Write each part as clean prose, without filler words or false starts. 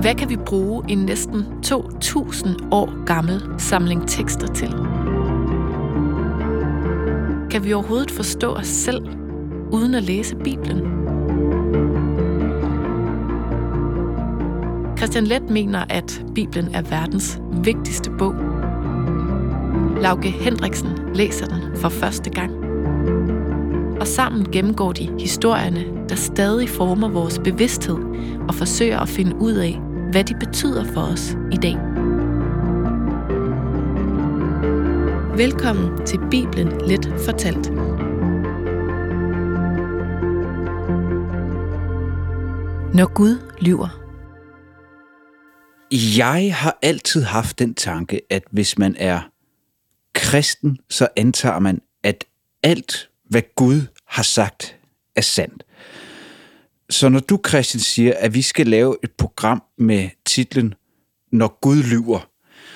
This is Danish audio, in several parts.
Hvad kan vi bruge en næsten 2.000 år gammel samling tekster til? Kan vi overhovedet forstå os selv, uden at læse Bibelen? Christian Leth mener, at Bibelen er verdens vigtigste bog. Lauke Hendriksen læser den for første gang. Og sammen gennemgår de historierne, der stadig former vores bevidsthed og forsøger at finde ud af, hvad de betyder for os i dag. Velkommen til Bibelen Let fortalt. Når Gud lyver. Jeg har altid haft den tanke, at hvis man er kristen, så antager man, at alt, hvad Gud har sagt, er sandt. Så når du, Christian, siger, at vi skal lave et program med titlen Når Gud lyver,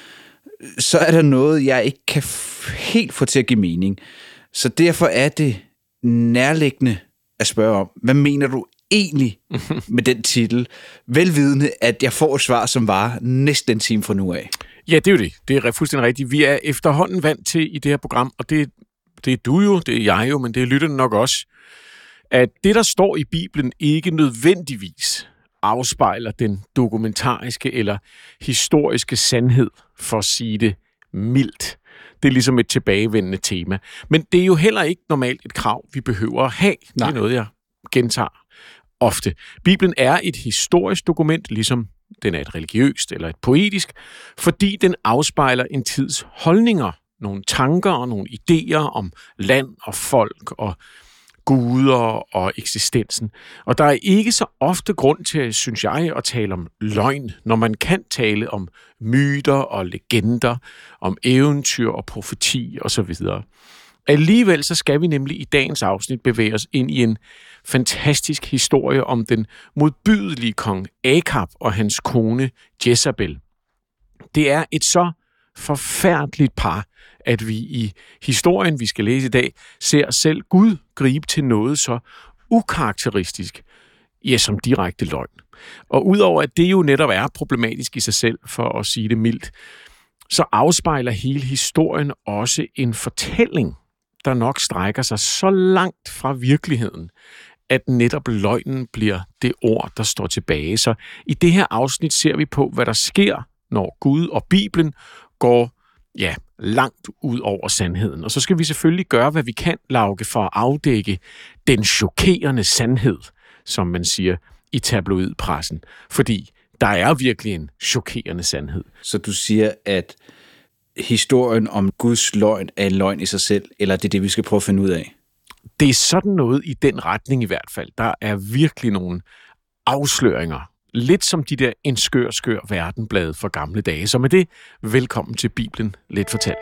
så er der noget, jeg ikke kan helt få til at give mening. Så derfor er det nærliggende at spørge om, hvad mener du egentlig med den titel? Velvidende, at jeg får et svar, som var næsten en time fra nu af. Ja, det er jo det. Det er fuldstændig rigtigt. Vi er efterhånden vant til i det her program, og det er du jo, det er jeg jo, men det er lytterne nok også, at det, der står i Bibelen, ikke nødvendigvis afspejler den dokumentariske eller historiske sandhed, for at sige det mildt. Det er ligesom et tilbagevendende tema. Men det er jo heller ikke normalt et krav, vi behøver at have. Nej. Det er noget, jeg gentager ofte. Bibelen er et historisk dokument, ligesom den er et religiøst eller et poetisk, fordi den afspejler en tids holdninger, nogle tanker og nogle idéer om land og folk og guder og eksistensen. Og der er ikke så ofte grund til, synes jeg, at tale om løgn, når man kan tale om myter og legender, om eventyr og profeti osv. Alligevel så skal vi nemlig i dagens afsnit bevæge os ind i en fantastisk historie om den modbydelige kong Akab og hans kone Jezabel. Det er et så forfærdeligt par, at vi i historien, vi skal læse i dag, ser selv Gud gribe til noget så ukarakteristisk, ja, som direkte løgn. Og udover at det jo netop er problematisk i sig selv, for at sige det mildt, så afspejler hele historien også en fortælling, der nok strækker sig så langt fra virkeligheden, at netop løgnen bliver det ord, der står tilbage. Så i det her afsnit ser vi på, hvad der sker, når Gud og Bibelen går langt ud over sandheden. Og så skal vi selvfølgelig gøre, hvad vi kan, Lauke, for at afdække den chokerende sandhed, som man siger i tabloidpressen. Fordi der er virkelig en chokerende sandhed. Så du siger, at historien om Guds løgn er en løgn i sig selv, eller det er det, vi skal prøve at finde ud af? Det er sådan noget i den retning i hvert fald. Der er virkelig nogle afsløringer. Lidt som de der En skør verdenblade for gamle dage. Så med det, velkommen til Bibelen Let fortalt.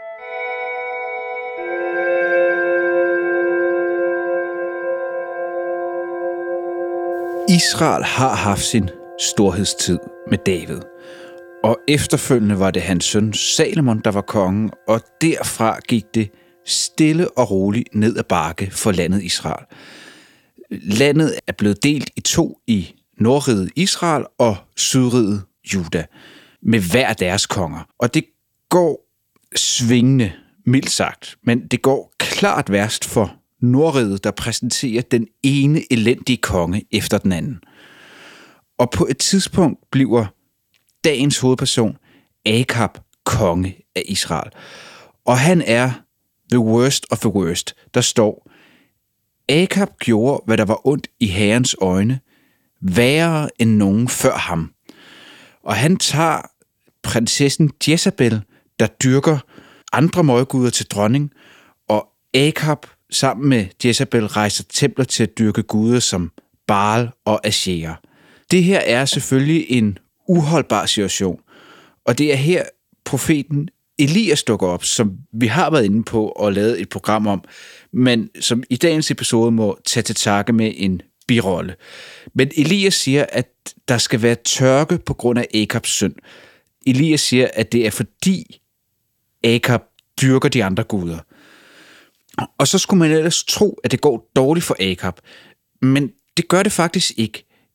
Israel har haft sin storhedstid med David. Og efterfølgende var det hans søn Salomon, der var kongen, og derfra gik det stille og roligt ned ad bakke for landet Israel. Landet er blevet delt i to, i Nordriget Israel og Sydriget Juda, med hver deres konger. Og det går svingende, mildt sagt, men det går klart værst for Nordriget, der præsenterer den ene elendige konge efter den anden. Og på et tidspunkt bliver dagens hovedperson Akab konge af Israel. Og han er the worst of the worst. Der står, Akab gjorde, hvad der var ondt i Herrens øjne, værre end nogen før ham. Og han tager prinsessen Jezabel, der dyrker andre møgguder til dronning, og Akab sammen med Jezabel rejser templer til at dyrke guder som Baal og Ashera. Det her er selvfølgelig en uholdbar situation, og det er her profeten Elias dukker op, som vi har været inde på og lavet et program om, men som i dagens episode må tage til takke med en birolle. Men Elias siger, at der skal være tørke på grund af Akabs synd. Elias siger, at det er fordi Akab dyrker de andre guder. Og så skulle man ellers tro, at det går dårligt for Akab, men det gør det faktisk ikke.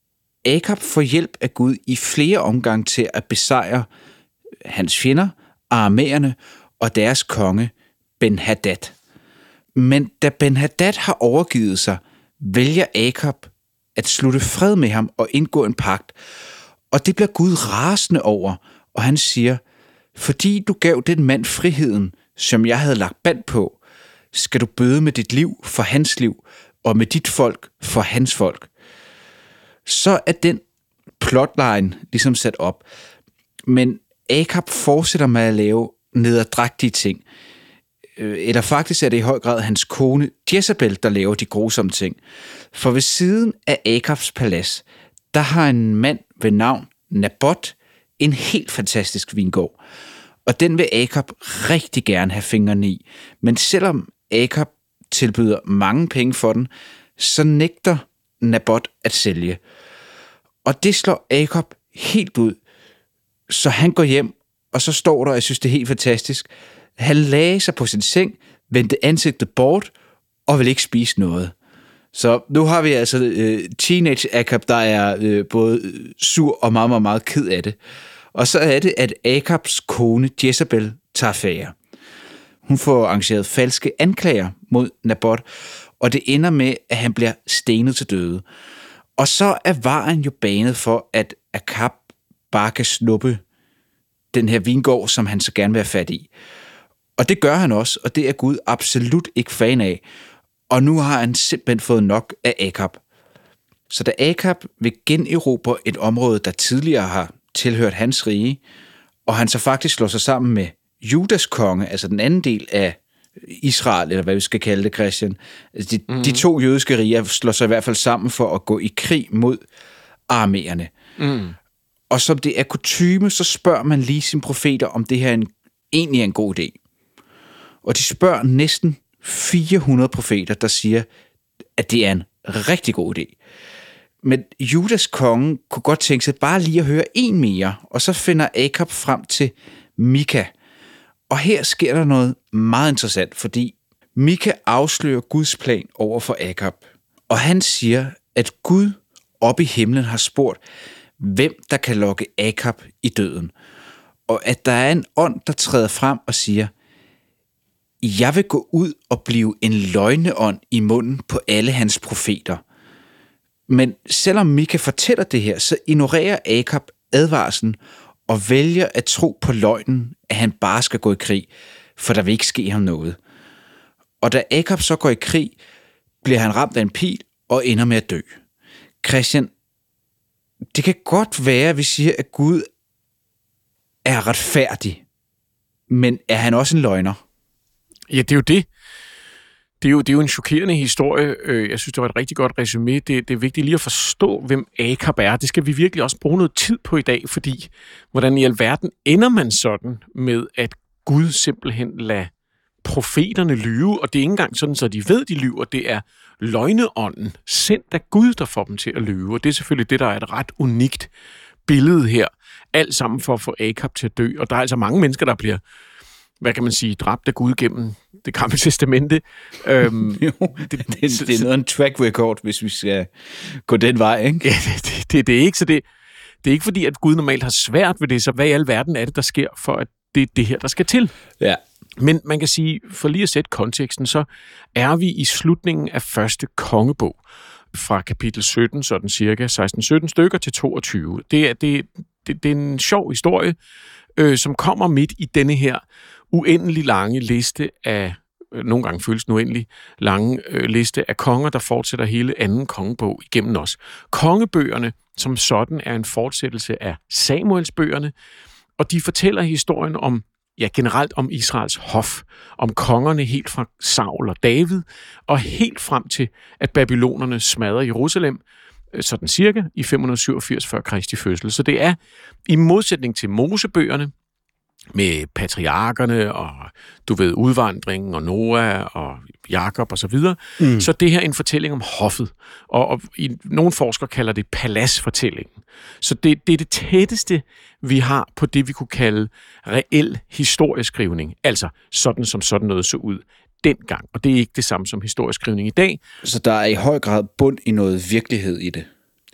Akab får hjælp af Gud i flere omgange til at besejre hans fjender, aramæerne og deres konge, Ben-Hadad. Men da Ben-Hadad har overgivet sig, vælger Akab at slutte fred med ham og indgå en pagt. Og det bliver Gud rasende over, og han siger, fordi du gav den mand friheden, som jeg havde lagt band på, skal du bøde med dit liv for hans liv, og med dit folk for hans folk. Så er den plotline ligesom sat op. Men Akab fortsætter med at lave nederdrægtige ting. Eller faktisk er det i høj grad hans kone Jezebel, der laver de grusomme ting. For ved siden af Akabs palads, der har en mand ved navn Nabot en helt fantastisk vingård. Og den vil Akab rigtig gerne have fingrene i. Men selvom Akab tilbyder mange penge for den, så nægter Nabot at sælge. Og det slår Akab helt ud. Så han går hjem, og så står der, og jeg synes det er helt fantastisk, han lagde sig på sin seng, vendte ansigtet bort, og vil ikke spise noget. Så nu har vi altså teenage Akab, der er både sur og meget, meget, meget ked af det. Og så er det, at Akabs kone Jezebel tager affære. Hun får arrangeret falske anklager mod Nabot, og det ender med, at han bliver stenet til døde. Og så er vejen jo banet for, at Akab bare kan snuppe den her vingård, som han så gerne vil have fat i. Og det gør han også, og det er Gud absolut ikke fan af. Og nu har han simpelthen fået nok af Akab. Så da Akab vil generobre et område, der tidligere har tilhørt hans rige, og han så faktisk slår sig sammen med Judas konge, altså den anden del af Israel, eller hvad vi skal kalde det, Christian. De to jødiske riger slår sig i hvert fald sammen for at gå i krig mod aramæerne. Og som det er kutyme, så spørger man lige sine profeter, om det her egentlig er en god idé. Og de spørger næsten 400 profeter, der siger, at det er en rigtig god idé. Men Judas konge kunne godt tænke sig bare lige at høre en mere, og så finder Akab frem til Mika. Og her sker der noget meget interessant, fordi Mika afslører Guds plan over for Akab. Og han siger, at Gud oppe i himlen har spurgt, hvem der kan lokke Akab i døden. Og at der er en ånd, der træder frem og siger, jeg vil gå ud og blive en løgneånd i munden på alle hans profeter. Men selvom Mika fortæller det her, så ignorerer Akab advarslen og vælger at tro på løgnen, at han bare skal gå i krig, for der vil ikke ske ham noget. Og da Akab så går i krig, bliver han ramt af en pil og ender med at dø. Christian, det kan godt være, at vi siger, at Gud er retfærdig, men er han også en løgner? Ja, det er jo det. Det er jo en chokerende historie. Jeg synes, det var et rigtig godt resumé. Det er vigtigt lige at forstå, hvem Akab er. Det skal vi virkelig også bruge noget tid på i dag, fordi hvordan i alverden ender man sådan med, at Gud simpelthen lader profeterne lyve, og det er ikke engang sådan, så de ved, de lyver. Det er løgneånden, sendt af Gud, der får dem til at lyve, og det er selvfølgelig det, der er et ret unikt billede her. Alt sammen for at få Akab til at dø, og der er altså mange mennesker, der bliver, hvad kan man sige, dræbt af Gud gennem det gamle testamente. Det er noget af en track record, hvis vi skal gå den vej, ikke? Ja, det er ikke, så det er ikke fordi, at Gud normalt har svært ved det, så hvad i alverden er det, der sker, for at det er det her, der skal til? Ja. Men man kan sige, for lige at sætte konteksten, så er vi i slutningen af første kongebog, fra kapitel 17, sådan cirka 16-17 stykker til 22. Det er en sjov historie, som kommer midt i denne her uendelig lange liste af, nogle gange føles den uendelig lange liste af konger, der fortsætter hele anden kongebog igennem os. Kongebøgerne som sådan er en fortsættelse af Samuelsbøgerne, og de fortæller historien om, ja, generelt om Israels hof, om kongerne helt fra Saul og David, og helt frem til, at babylonerne smadrer Jerusalem, sådan cirka i 587 før Kristi fødsel. Så det er i modsætning til Mosebøgerne, med patriarkerne og, du ved, udvandringen og Noah og Jakob og så videre, så det her er en fortælling om hoffet, og nogle forskere kalder det paladsfortællingen. Så det er det tætteste, vi har på det, vi kunne kalde reel historieskrivning, altså sådan som sådan noget så ud dengang, og det er ikke det samme som historieskrivning i dag. Så der er i høj grad bund i noget virkelighed i det?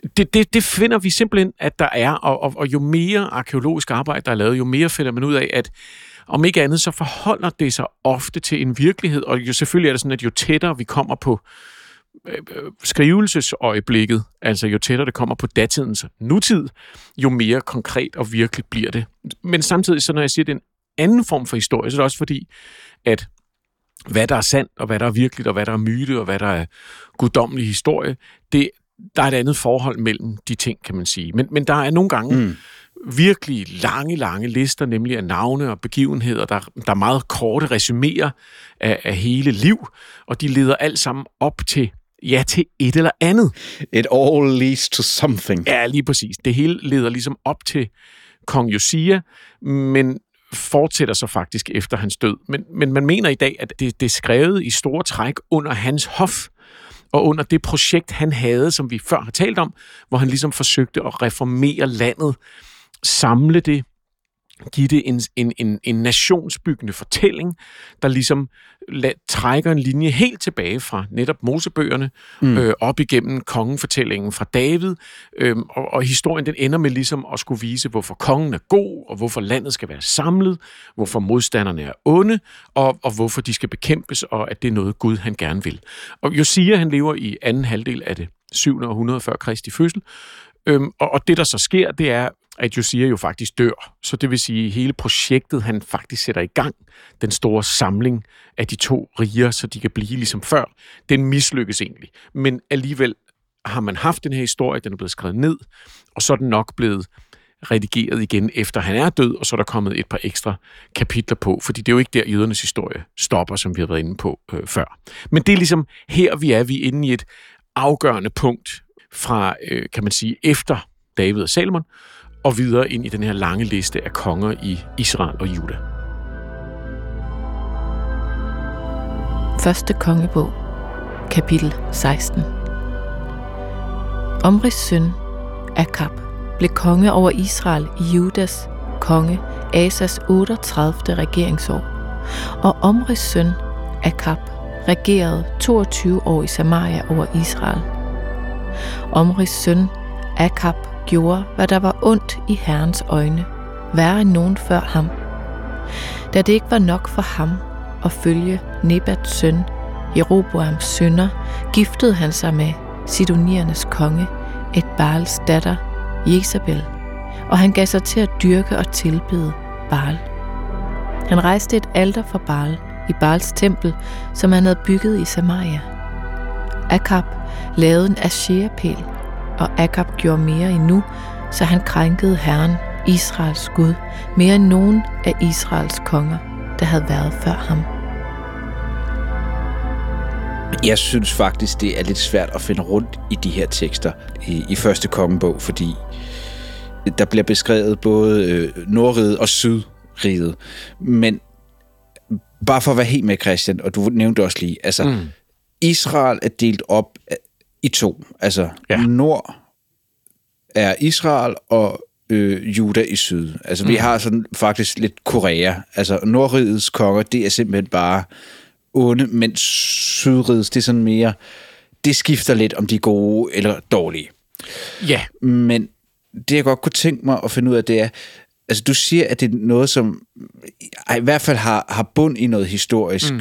Det finder vi simpelthen, at der er, og jo mere arkæologisk arbejde, der er lavet, jo mere finder man ud af, at om ikke andet, så forholder det sig ofte til en virkelighed, og jo selvfølgelig er det sådan, at jo tættere vi kommer på skrivelsesøjeblikket, altså jo tættere det kommer på datidens nutid, jo mere konkret og virkelig bliver det. Men samtidig, så når jeg siger, at det er en anden form for historie, så er det også fordi, at hvad der er sandt, og hvad der er virkeligt, og hvad der er myte, og hvad der er guddommelig historie, der er et andet forhold mellem de ting, kan man sige. Men der er nogle gange virkelig lange lister, nemlig af navne og begivenheder, der er meget korte resuméer af hele liv, og de leder alt sammen op til et eller andet. It all leads to something. Ja, lige præcis. Det hele leder ligesom op til kong Josia, men fortsætter så faktisk efter hans død. Men man mener i dag, at det er skrevet i store træk under hans hof, og under det projekt, han havde, som vi før har talt om, hvor han ligesom forsøgte at reformere landet, samle det, give det en nationsbyggende fortælling, der ligesom trækker en linje helt tilbage fra netop Mosebøgerne, op igennem kongefortællingen fra David, og historien den ender med ligesom at skulle vise, hvorfor kongen er god, og hvorfor landet skal være samlet, hvorfor modstanderne er onde, og hvorfor de skal bekæmpes, og at det er noget Gud, han gerne vil. Og Josia, han lever i anden halvdel af det 7. århundrede før Kristi fødsel, og det, der så sker, det er, at Josia jo faktisk dør. Så det vil sige, at hele projektet, han faktisk sætter i gang, den store samling af de to riger, så de kan blive ligesom før, den mislykkes egentlig. Men alligevel har man haft den her historie, den er blevet skrevet ned, og så er den nok blevet redigeret igen, efter han er død, og så er der kommet et par ekstra kapitler på, fordi det er jo ikke der, jødernes historie stopper, som vi har været inde på før. Men det er ligesom her, vi er inde i et afgørende punkt fra, kan man sige, efter David og Salomon, og videre ind i den her lange liste af konger i Israel og Juda. Første kongebog, kapitel 16. Omris søn, Akab, blev konge over Israel i Judas konge Asas 38. regeringsår, og Omris søn, Akab, regerede 22 år i Samaria over Israel. Omris søn, Akab, gjorde, hvad der var ondt i Herrens øjne, værre end nogen før ham. Da det ikke var nok for ham at følge Nebats søn, Jeroboams sønner, giftede han sig med sidoniernes konge, et Baals datter, Jezabel, og han gav sig til at dyrke og tilbede Baal. Han rejste et alter for Baal i Baals tempel, som han havde bygget i Samaria. Akab lavede en asherapæl, og Akab gjorde mere endnu, så han krænkede Herren, Israels Gud, mere end nogen af Israels konger, der havde været før ham. Jeg synes faktisk, det er lidt svært at finde rundt i de her tekster i første kongebog, fordi der bliver beskrevet både Nordriget og Sydriget. Men bare for at være helt med, Christian, og du nævnte også lige, altså Israel er delt op i to. Altså nord er Israel, og Juda i syd. Altså vi har sådan faktisk lidt Korea. Altså Nordrigets konger, det er simpelthen bare onde, mens Sydrigets, det er sådan mere, det skifter lidt, om de er gode eller dårlige. Ja. Men det jeg godt kunne tænke mig at finde ud af, det er, altså du siger, at det er noget, som i hvert fald har bund i noget historisk.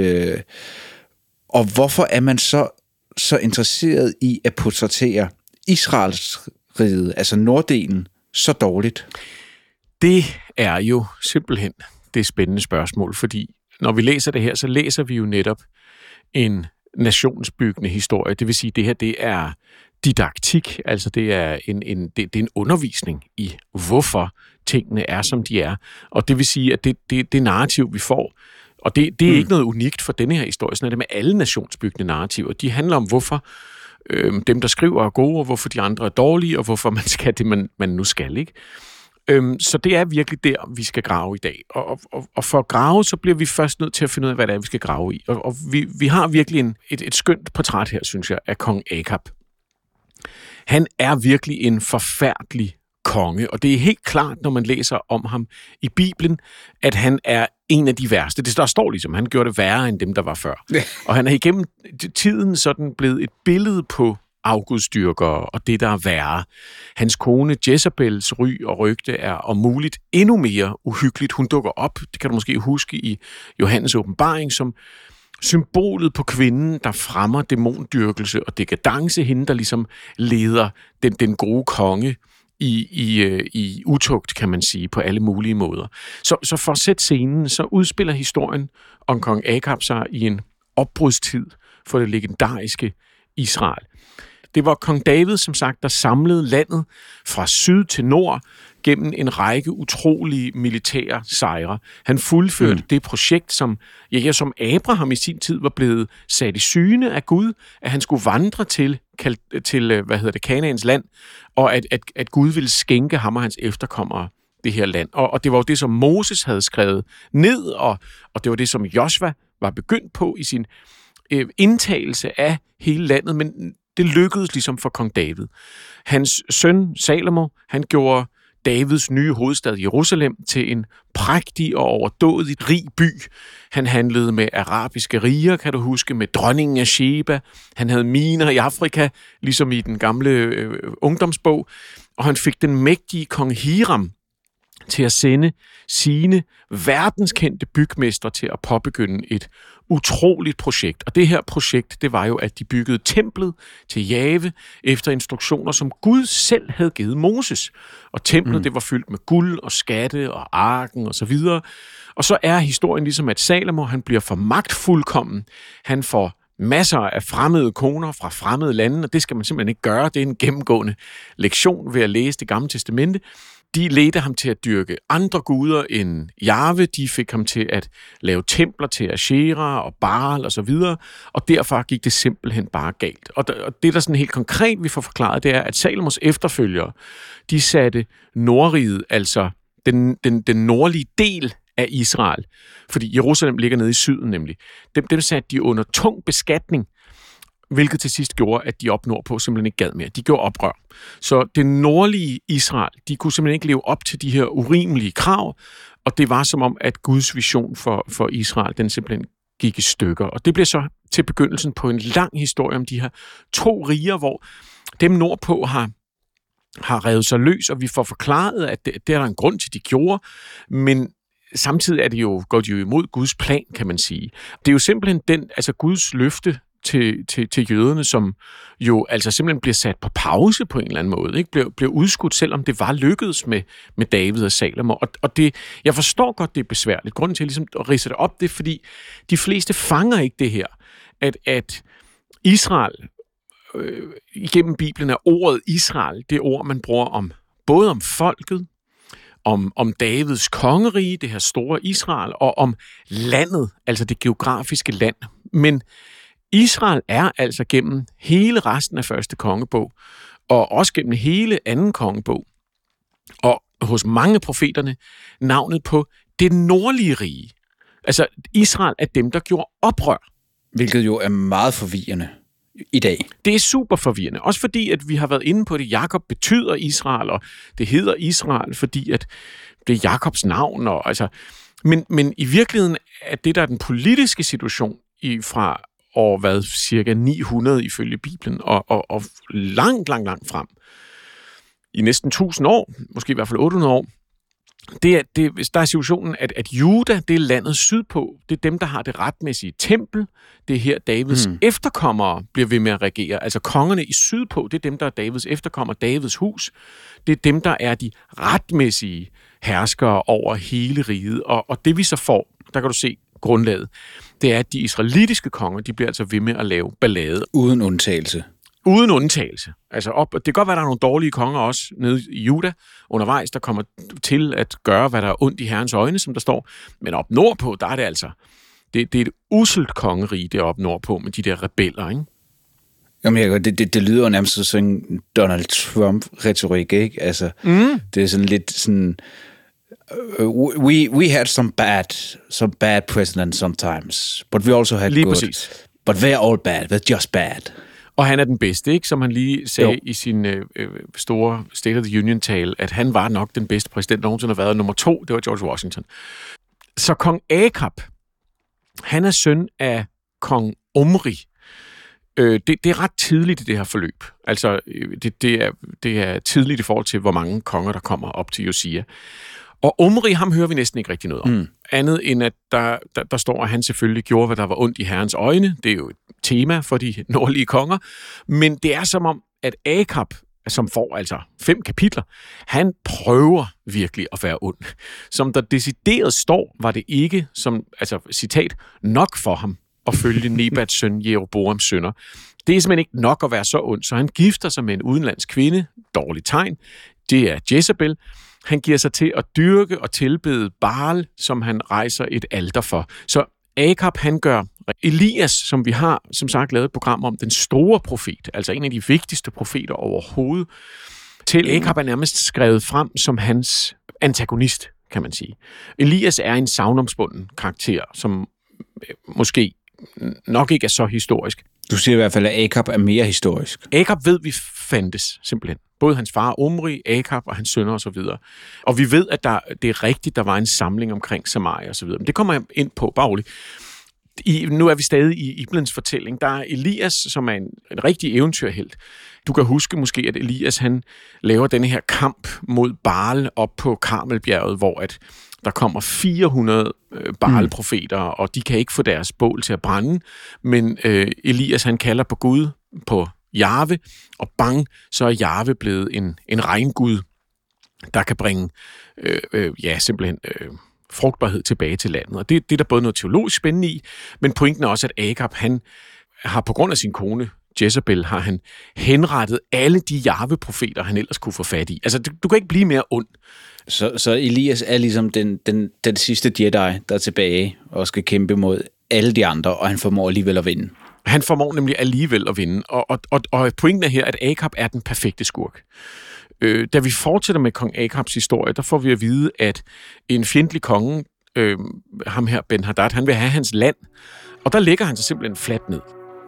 Og hvorfor er man så interesseret i at portrættere Israels rige, altså norddelen, så dårligt? Det er jo simpelthen det spændende spørgsmål, fordi når vi læser det her, så læser vi jo netop en nationsbyggende historie. Det vil sige, at det her, det er didaktik, altså det er en undervisning i, hvorfor tingene er, som de er. Og det vil sige, at det narrativ, vi får, og det er ikke noget unikt for denne her historie, sådan er det med alle nationsbyggende narrativer. De handler om, hvorfor dem, der skriver, er gode, og hvorfor de andre er dårlige, og hvorfor man skal det, man nu skal, ikke? Så det er virkelig der, vi skal grave i dag. Og for at grave, så bliver vi først nødt til at finde ud af, hvad det er, vi skal grave i. Og vi har virkelig et skønt portræt her, synes jeg, af kong Akab. Han er virkelig en forfærdelig konge, og det er helt klart, når man læser om ham i Bibelen, at han er en af de værste. Det der står ligesom, han gjorde det værre end dem, der var før. Og han er igennem tiden sådan blevet et billede på afgudstyrkere og det, der er værre. Hans kone Jezebels ry og rygte er om muligt endnu mere uhyggeligt. Hun dukker op, det kan du måske huske i Johannes åbenbaring, som symbolet på kvinden, der fremmer dæmondyrkelse og dekadence, hende, der ligesom leder den gode konge i utugt, kan man sige, på alle mulige måder. Så for at sætte scenen, så udspiller historien om kong Akab sig i en opbrudstid for det legendariske Israel. Det var kong David, som sagt, der samlede landet fra syd til nord gennem en række utrolige militære sejre. Han fuldførte det projekt, som Abraham i sin tid var blevet sat i syne af Gud, at han skulle vandre til Kanaans land, og at Gud ville skænke ham og hans efterkommere det her land. Og det var jo det, som Moses havde skrevet ned, og det var det, som Josva var begyndt på i sin indtagelse af hele landet, men det lykkedes ligesom for kong David. Hans søn Salomo, han gjorde Davids nye hovedstad Jerusalem til en prægtig og overdådig rig by. Han handlede med arabiske riger, kan du huske, med dronningen af Sheba. Han havde miner i Afrika, ligesom i den gamle ungdomsbog. Og han fik den mægtige kong Hiram til at sende sine verdenskendte bygmestre til at påbegynde et utroligt projekt. Og det her projekt, det var jo, at de byggede templet til Jave efter instruktioner, som Gud selv havde givet Moses. Og templet, det var fyldt med guld og skatte og arken og så videre. Og så er historien ligesom, at Salomo, han bliver for magtfuldkommen. Han får masser af fremmede koner fra fremmede lande, og det skal man simpelthen ikke gøre. Det er en gennemgående lektion ved at læse Det Gamle Testamente. De ledte ham til at dyrke andre guder end Jahve. De fik ham til at lave templer til Ashera og Baal og så videre, og derfor gik det simpelthen bare galt. Og det, der sådan helt konkret vi får forklaret, det er, at Salomos efterfølgere, de satte Nordriget, altså den nordlige del af Israel, fordi Jerusalem ligger nede i syden nemlig, dem satte de under tung beskatning, hvilket til sidst gjorde, at de op nordpå simpelthen ikke gad mere. De gjorde oprør. Så det nordlige Israel, de kunne simpelthen ikke leve op til de her urimelige krav, og det var som om, at Guds vision for Israel, den simpelthen gik i stykker. Og det blev så til begyndelsen på en lang historie om de her to riger, hvor dem nordpå har revet sig løs, og vi får forklaret, at det er der en grund til, de gjorde, men samtidig går de jo imod Guds plan, kan man sige. Det er jo simpelthen Guds løfte til jøderne, som jo altså simpelthen bliver sat på pause på en eller anden måde, ikke? Bliver udskudt, selvom det var lykkedes med David og Salomo. Og det, jeg forstår godt, det er besværligt. Grunden til ligesom at ridse det op, det er, fordi de fleste fanger ikke det her, at Israel, igennem Bibelen er ordet Israel, det ord, man bruger både om folket, om Davids kongerige, det her store Israel, og om landet, altså det geografiske land. Men Israel er altså gennem hele resten af første kongebog, og også gennem hele anden kongebog, og hos mange profeterne, navnet på det nordlige rige. Altså Israel er dem, der gjorde oprør. Hvilket jo er meget forvirrende i dag. Det er super forvirrende, også fordi, at vi har været inde på det. Jakob betyder Israel, og det hedder Israel, fordi at det er Jakobs navn. Og, altså, men i virkeligheden er det, der er den politiske situation fra år, cirka 900 ifølge Bibelen, og langt frem, i næsten 1000 år, måske i hvert fald 800 år, der er situationen, at Juda, det er landet sydpå, det er dem, der har det retmæssige tempel, det er her Davids efterkommere bliver ved med at regere, altså kongerne i sydpå, det er dem, der er Davids efterkommere, Davids hus, det er dem, der er de retmæssige herskere over hele riget, og det vi så får, der kan du se grundlaget, det er, at de israelitiske konger, de bliver altså ved med at lave ballade. Uden undtagelse. Uden undtagelse. Altså det kan godt være, der er nogle dårlige konger også nede i Juda undervejs, der kommer til at gøre, hvad der er ondt i Herrens øjne, som der står. Men op nordpå, der er det altså, det er et uselt kongerige, det er op nordpå med de der rebeller, ikke? Jamen, det lyder jo nærmest sådan en Donald Trump-retorik, ikke? Altså, det er sådan lidt sådan... We had some bad presidents sometimes, but we also had lige good. Præcis. But they're all bad, they're just bad. Og han er den bedste, ikke? Som han lige sagde i sin store State of the Union-tale, at han var nok den bedste præsident, der nogensinde har været. Nummer 2, det var George Washington. Så kong Akab, han er søn af kong Omri. Det er ret tidligt i det her forløb. Altså, det er tidligt i forhold til, hvor mange konger, der kommer op til Josia. Og Omri, ham hører vi næsten ikke rigtig noget om. Andet end, at der står, at han selvfølgelig gjorde, hvad der var ondt i Herrens øjne. Det er jo et tema for de nordlige konger. Men det er som om, at Akab, som får altså 5 kapitler, han prøver virkelig at være ond. Som der decideret står, var det ikke, som, altså citat, nok for ham at følge Nebats søn Jeroboams sønner. Det er simpelthen ikke nok at være så ond, så han gifter sig med en udenlandsk kvinde, dårligt tegn, det er Jezebel. Han giver sig til at dyrke og tilbede Baal, som han rejser et alter for. Så Akab, han gør Elias, som vi har, som sagt, lavet et program om, den store profet, altså en af de vigtigste profeter overhovedet, til Akab er nærmest skrevet frem som hans antagonist, kan man sige. Elias er en sagnomsbunden karakter, som måske nok ikke er så historisk. Du siger i hvert fald, at Akab er mere historisk. Akab ved vi fandtes, simpelthen. Både hans far Omri, Akab og hans sønner osv. Og vi ved, at det er rigtigt, der var en samling omkring Samaria osv. Men det kommer jeg ind på, bare roligt. Nu er vi stadig i Ibelens fortælling. Der er Elias, som er en rigtig eventyrhelt. Du kan huske måske, at Elias han laver denne her kamp mod Baal op på Karmelbjerget, hvor at der kommer 400 Baal-profeter, og de kan ikke få deres bål til at brænde. Men Elias han kalder på Gud, på Jahve, og bang, så er Jahve blevet en regngud, der kan bringe simpelthen frugtbarhed tilbage til landet. Og det er der både noget teologisk spændende i, men pointen er også, at Akab, han har på grund af sin kone, Jezebel, har han henrettet alle de Jahve-profeter, han ellers kunne få fat i. Altså, du kan ikke blive mere ond. Så Elias er ligesom den sidste Jedi, der er tilbage og skal kæmpe mod alle de andre, og han formår alligevel at vinde. Han formår nemlig alligevel at vinde, og pointen er her, at Akab er den perfekte skurk. Da vi fortsætter med kong Akabs historie, der får vi at vide, at en fjendtlig konge, ham her Ben-Hadad, han vil have hans land, og der lægger han sig simpelthen fladt ned.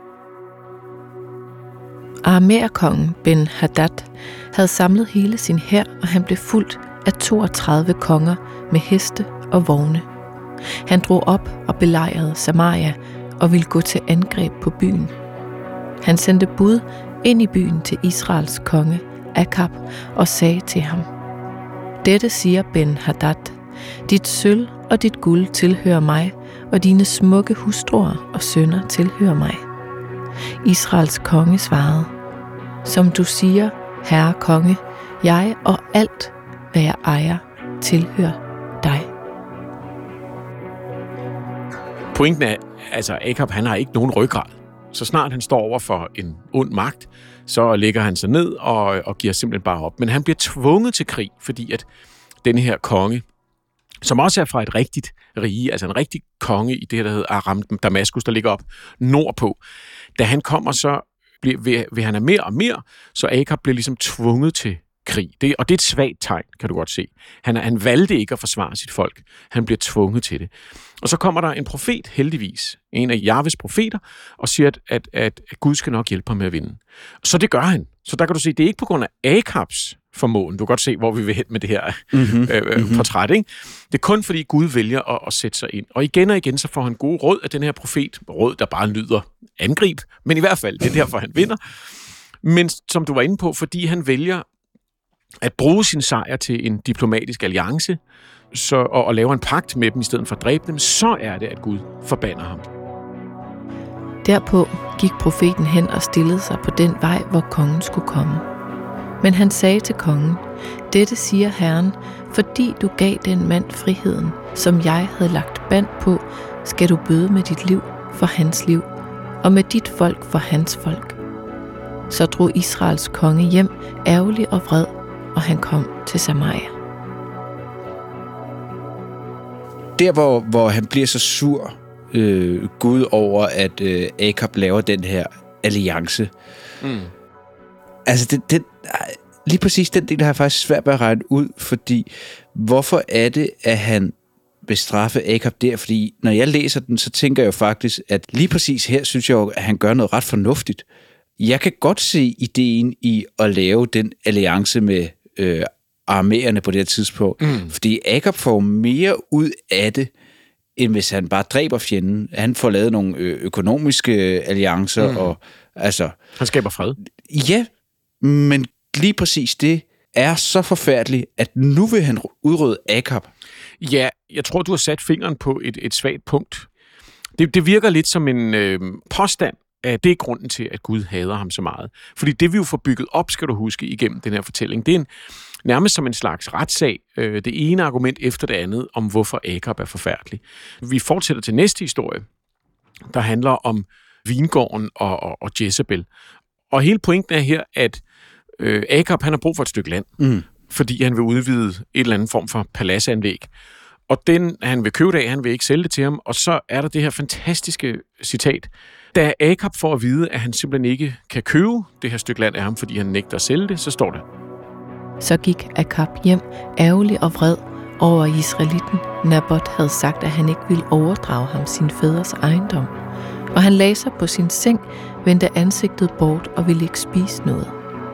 Arameerkongen Ben-Hadad havde samlet hele sin hær, og han blev fulgt af 32 konger med heste og vogne. Han drog op og belejrede Samaria og ville gå til angreb på byen. Han sendte bud ind i byen til Israels konge, Akab, og sagde til ham: Dette siger Ben-Hadad, dit sølv og dit guld tilhører mig, og dine smukke hustruer og sønner tilhører mig. Israels konge svarede: Som du siger, herre konge, jeg og alt, hvad jeg ejer, tilhører dig. Pointen er, altså Akab, han har ikke nogen ryggrad. Så snart han står over for en ond magt, så lægger han sig ned og giver simpelthen bare op. Men han bliver tvunget til krig, fordi at denne her konge, som også er fra et rigtigt rige, altså en rigtig konge i det, der hedder Aram Damaskus, der ligger op nordpå, da han kommer, så vil han have mere og mere, så Akab bliver ligesom tvunget til krig. Og det er et svagt tegn, kan du godt se. Han valgte ikke at forsvare sit folk. Han bliver tvunget til det. Og så kommer der en profet, heldigvis, en af Jahves profeter, og siger, at Gud skal nok hjælpe ham med at vinde. Så det gør han. Så der kan du se, det er ikke på grund af Akabs formåen. Du kan godt se, hvor vi vil hen med det her portræt. Ikke? Det er kun fordi Gud vælger at sætte sig ind. Og igen, så får han gode råd af den her profet. Råd, der bare lyder angrib. Men i hvert fald, det er derfor, han vinder. Men som du var inde på, fordi han vælger at bruge sin sejr til en diplomatisk alliance, og lave en pagt med dem i stedet for at dræbe dem, så er det, at Gud forbander ham. Derpå gik profeten hen og stillede sig på den vej, hvor kongen skulle komme. Men han sagde til kongen: Dette siger Herren, fordi du gav den mand friheden, som jeg havde lagt band på, skal du bøde med dit liv for hans liv, og med dit folk for hans folk. Så drog Israels konge hjem, ærgerlig og vred, og han kom til Samaria. Der, hvor han bliver så sur, Gud, over, at Akab laver den her alliance. Altså, lige præcis den del har jeg faktisk svært ved at regne ud, fordi hvorfor er det, at han vil straffe Akab der? Fordi når jeg læser den, så tænker jeg jo faktisk, at lige præcis her, synes jeg jo, at han gør noget ret fornuftigt. Jeg kan godt se ideen i at lave den alliance med arameerne på det her tidspunkt, fordi Akab får mere ud af det, end hvis han bare dræber fjenden. Han får lavet nogle økonomiske alliancer, og altså... Han skaber fred. Ja, men lige præcis det er så forfærdeligt, at nu vil han udrydde Akab. Ja, jeg tror, du har sat fingeren på et svagt punkt. Det virker lidt som en påstand, at det er grunden til, at Gud hader ham så meget. Fordi det, vi jo får bygget op, skal du huske, igennem den her fortælling, det er nærmest som en slags retssag. Det ene argument efter det andet, om hvorfor Akab er forfærdelig. Vi fortsætter til næste historie, der handler om vingården og Jezebel. Og hele pointen er her, at Akab, han har brug for et stykke land, fordi han vil udvide et eller andet form for paladsanlæg. Og den, han vil købe det af, han vil ikke sælge det til ham. Og så er der det her fantastiske citat. Da Akab får at vide, at han simpelthen ikke kan købe det her stykke land af ham, fordi han nægter at sælge det, så står der: Så gik Akab hjem, ærgerlig og vred over israelitten. Nabot havde sagt, at han ikke ville overdrage ham sin fædres ejendom. Og han lagde sig på sin seng, vendte ansigtet bort og ville ikke spise noget.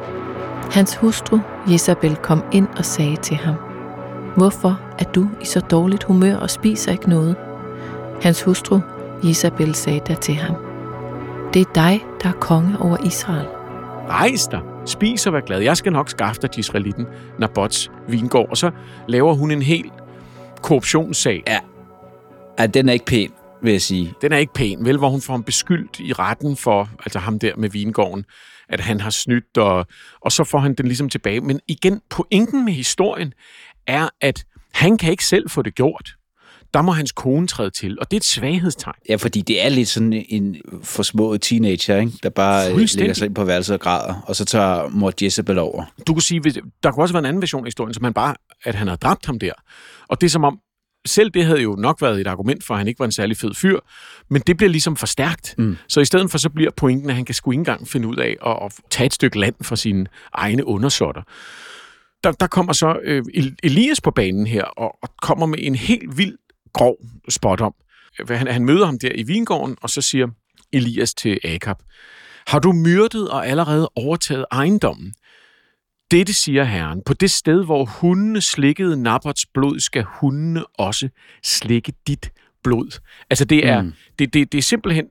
Hans hustru, Jezabel, kom ind og sagde til ham: Hvorfor er du i så dårligt humør og spiser ikke noget? Hans hustru, Jezabel, sagde da til ham: Det er dig, der er konge over Israel. Rejs dig, spis og vær glad. Jeg skal nok skaffe dig Jezreelitten, Nabots vingård. Og så laver hun en hel korruptionssag. Ja, den er ikke pæn, vil jeg sige. Den er ikke pæn, vel, hvor hun får ham beskyldt i retten for, altså ham der med vingården, at han har snydt, og så får han den ligesom tilbage. Men igen, pointen med historien er, at han kan ikke selv få det gjort. Der må hans kone træde til, og det er et svaghedstegn. Ja, fordi det er lidt sådan en forsmået teenager, ikke? Der bare lægger sig ind på værelset og græder, og så tager mor Jezebel over. Du kunne sige, der kunne også være en anden version af historien, som at han havde dræbt ham der. Og det er som om, selv det havde jo nok været et argument for, at han ikke var en særlig fed fyr, men det bliver ligesom forstærkt. Så i stedet for, så bliver pointen, at han kan sgu ikke engang finde ud af at tage et stykke land for sine egne undersåtter. Der kommer så Elias på banen her, og kommer med en helt vild grov spot om. Han møder ham der i vingården, og så siger Elias til Akab: Har du myrdet og allerede overtaget ejendommen? Dette siger Herren: På det sted, hvor hundene slikkede Nabots blod, skal hundene også slikke dit blod. Altså det er simpelthen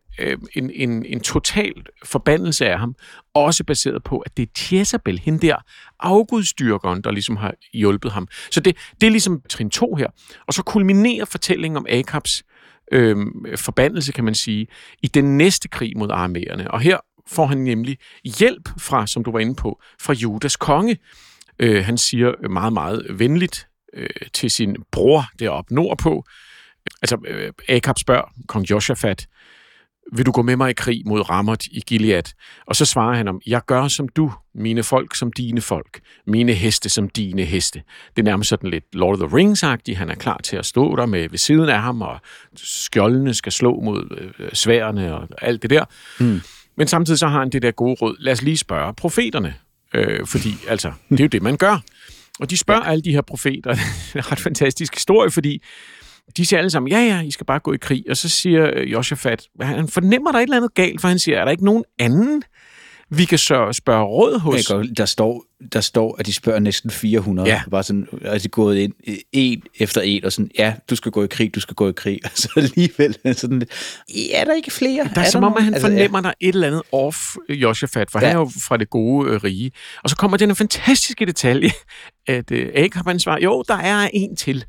en total forbandelse af ham, også baseret på, at det er Jezebel, hende der afgudstyrkeren, der ligesom har hjulpet ham. Så det er ligesom trin 2 her. Og så kulminerer fortællingen om Akabs forbandelse, kan man sige, i den næste krig mod aramæerne. Og her får han nemlig hjælp fra, som du var inde på, fra Judas konge. Han siger meget, meget venligt til sin bror deroppe nordpå. Altså, Akab spørger kong Josafat: Vil du gå med mig i krig mod Ramot i Gilead? Og så svarer han om: Jeg gør som du, mine folk som dine folk, mine heste som dine heste. Det er nærmest sådan lidt Lord of the Rings-agtigt. Han er klar til at stå der ved siden af ham, og skjoldene skal slå mod sværdene og alt det der. Men samtidig så har han det der gode råd: lad os lige spørge profeterne, fordi altså, det er jo det, man gør. Og de spørger alle de her profeter. Det er en ret fantastisk historie, fordi de siger alle sammen: ja, I skal bare gå i krig. Og så siger Josafat, han fornemmer der et eller andet galt, for han siger: er der ikke nogen anden, vi kan spørge råd hos? Der står, at de spørger næsten 400. Ja. Bare sådan, at de er gået ind en efter en, og sådan: ja, du skal gå i krig, du skal gå i krig. Og så alligevel sådan: ja, der er ikke flere. Der er som om, at han fornemmer, der er et eller andet off Josafat, for han er jo fra det gode rige. Og så kommer den fantastiske detalje, at Akab han svarer: jo, der er en til.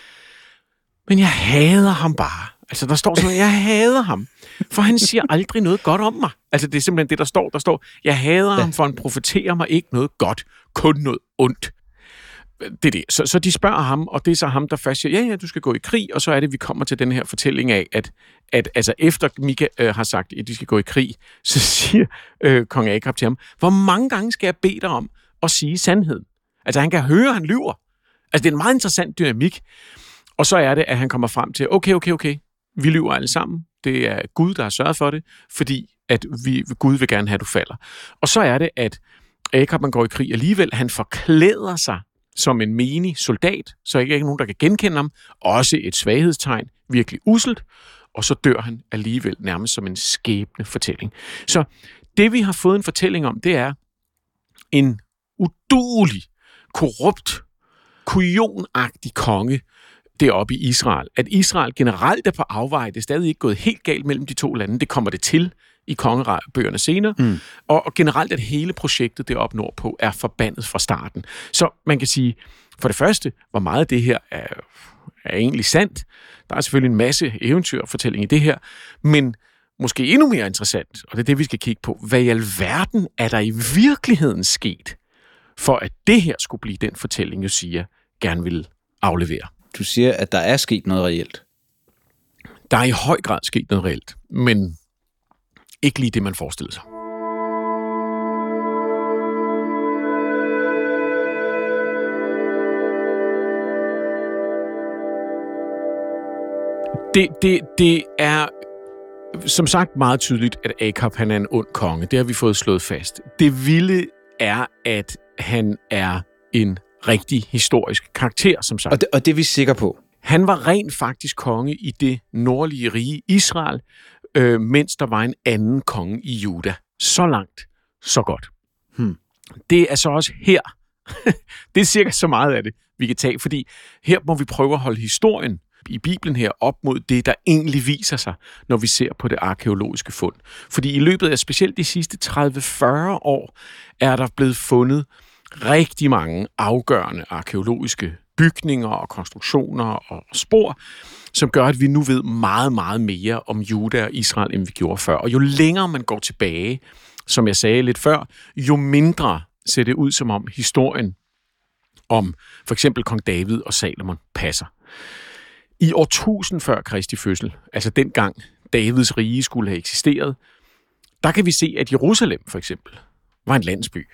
Men jeg hader ham bare. Altså, der står sådan, jeg hader ham. For han siger aldrig noget godt om mig. Altså, det er simpelthen det, der står. Der står, jeg hader ham, for han profeterer mig ikke noget godt, kun noget ondt. Det er det. Så de spørger ham, og det er så ham, der først siger: ja, du skal gå i krig. Og så er det, vi kommer til den her fortælling af, at altså, efter Mika har sagt, at de skal gå i krig, så siger kong Akab til ham: hvor mange gange skal jeg bede dig om at sige sandheden? Altså, han kan høre, at han lyver. Altså, det er en meget interessant dynamik. Og så er det, at han kommer frem til: okay, vi lyver alle sammen. Det er Gud, der har sørget for det, fordi at Gud vil gerne have, at du falder. Og så er det, at Akab, man går i krig alligevel. Han forklæder sig som en menig soldat, så ikke er nogen, der kan genkende ham. Også et svaghedstegn, virkelig usselt. Og så dør han alligevel nærmest som en skæbne fortælling. Så det, vi har fået en fortælling om, det er en uduelig, korrupt, kujonagtig konge, deroppe i Israel. At Israel generelt er på afveje. Det er stadig ikke gået helt galt mellem de to lande. Det kommer det til i kongebøgerne senere. Og generelt, at hele projektet deroppe nordpå er forbandet fra starten. Så man kan sige, for det første, hvor meget af det her er egentlig sandt. Der er selvfølgelig en masse eventyrfortælling i det her, men måske endnu mere interessant, og det er det, vi skal kigge på. Hvad i alverden er der i virkeligheden sket, for at det her skulle blive den fortælling, Josia gerne vil aflevere? Du siger, at der er sket noget reelt. Der er i høj grad sket noget reelt, men ikke lige det, man forestiller sig. Det er som sagt meget tydeligt, at Akab han er en ond konge. Det har vi fået slået fast. Det vilde er, at han er en rigtig historisk karakter, som sagt. Og det er vi sikre på. Han var rent faktisk konge i det nordlige rige Israel, mens der var en anden konge i Juda. Så langt, så godt. Det er så også her. Det er cirka så meget af det, vi kan tage, fordi her må vi prøve at holde historien i Bibelen her op mod det, der egentlig viser sig, når vi ser på det arkæologiske fund. Fordi i løbet af specielt de sidste 30-40 år, er der blevet fundet rigtig mange afgørende arkæologiske bygninger og konstruktioner og spor, som gør, at vi nu ved meget, meget mere om Juda og Israel, end vi gjorde før. Og jo længere man går tilbage, som jeg sagde lidt før, jo mindre ser det ud som om historien om for eksempel kong David og Salomon passer. I år 1000 før Kristi fødsel, altså dengang Davids rige skulle have eksisteret, der kan vi se, at Jerusalem for eksempel var en landsby.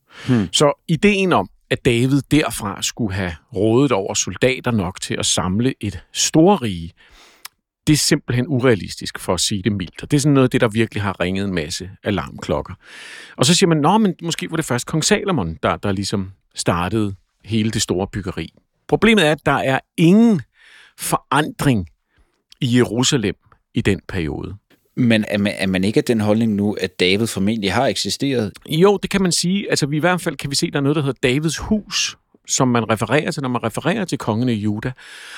Så ideen om, at David derfra skulle have rådet over soldater nok til at samle et storrige, det er simpelthen urealistisk, for at sige det mildt. Og det er sådan noget af det, der virkelig har ringet en masse alarmklokker. Og så siger man, men måske var det først kong Salomon, der ligesom startede hele det store byggeri. Problemet er, at der er ingen forandring i Jerusalem i den periode. Men er man ikke af den holdning nu, at David formentlig har eksisteret? Jo, det kan man sige. Altså, i hvert fald kan vi se, at der er noget, der hedder Davids hus, som man refererer til, når man refererer til kongen i Juda.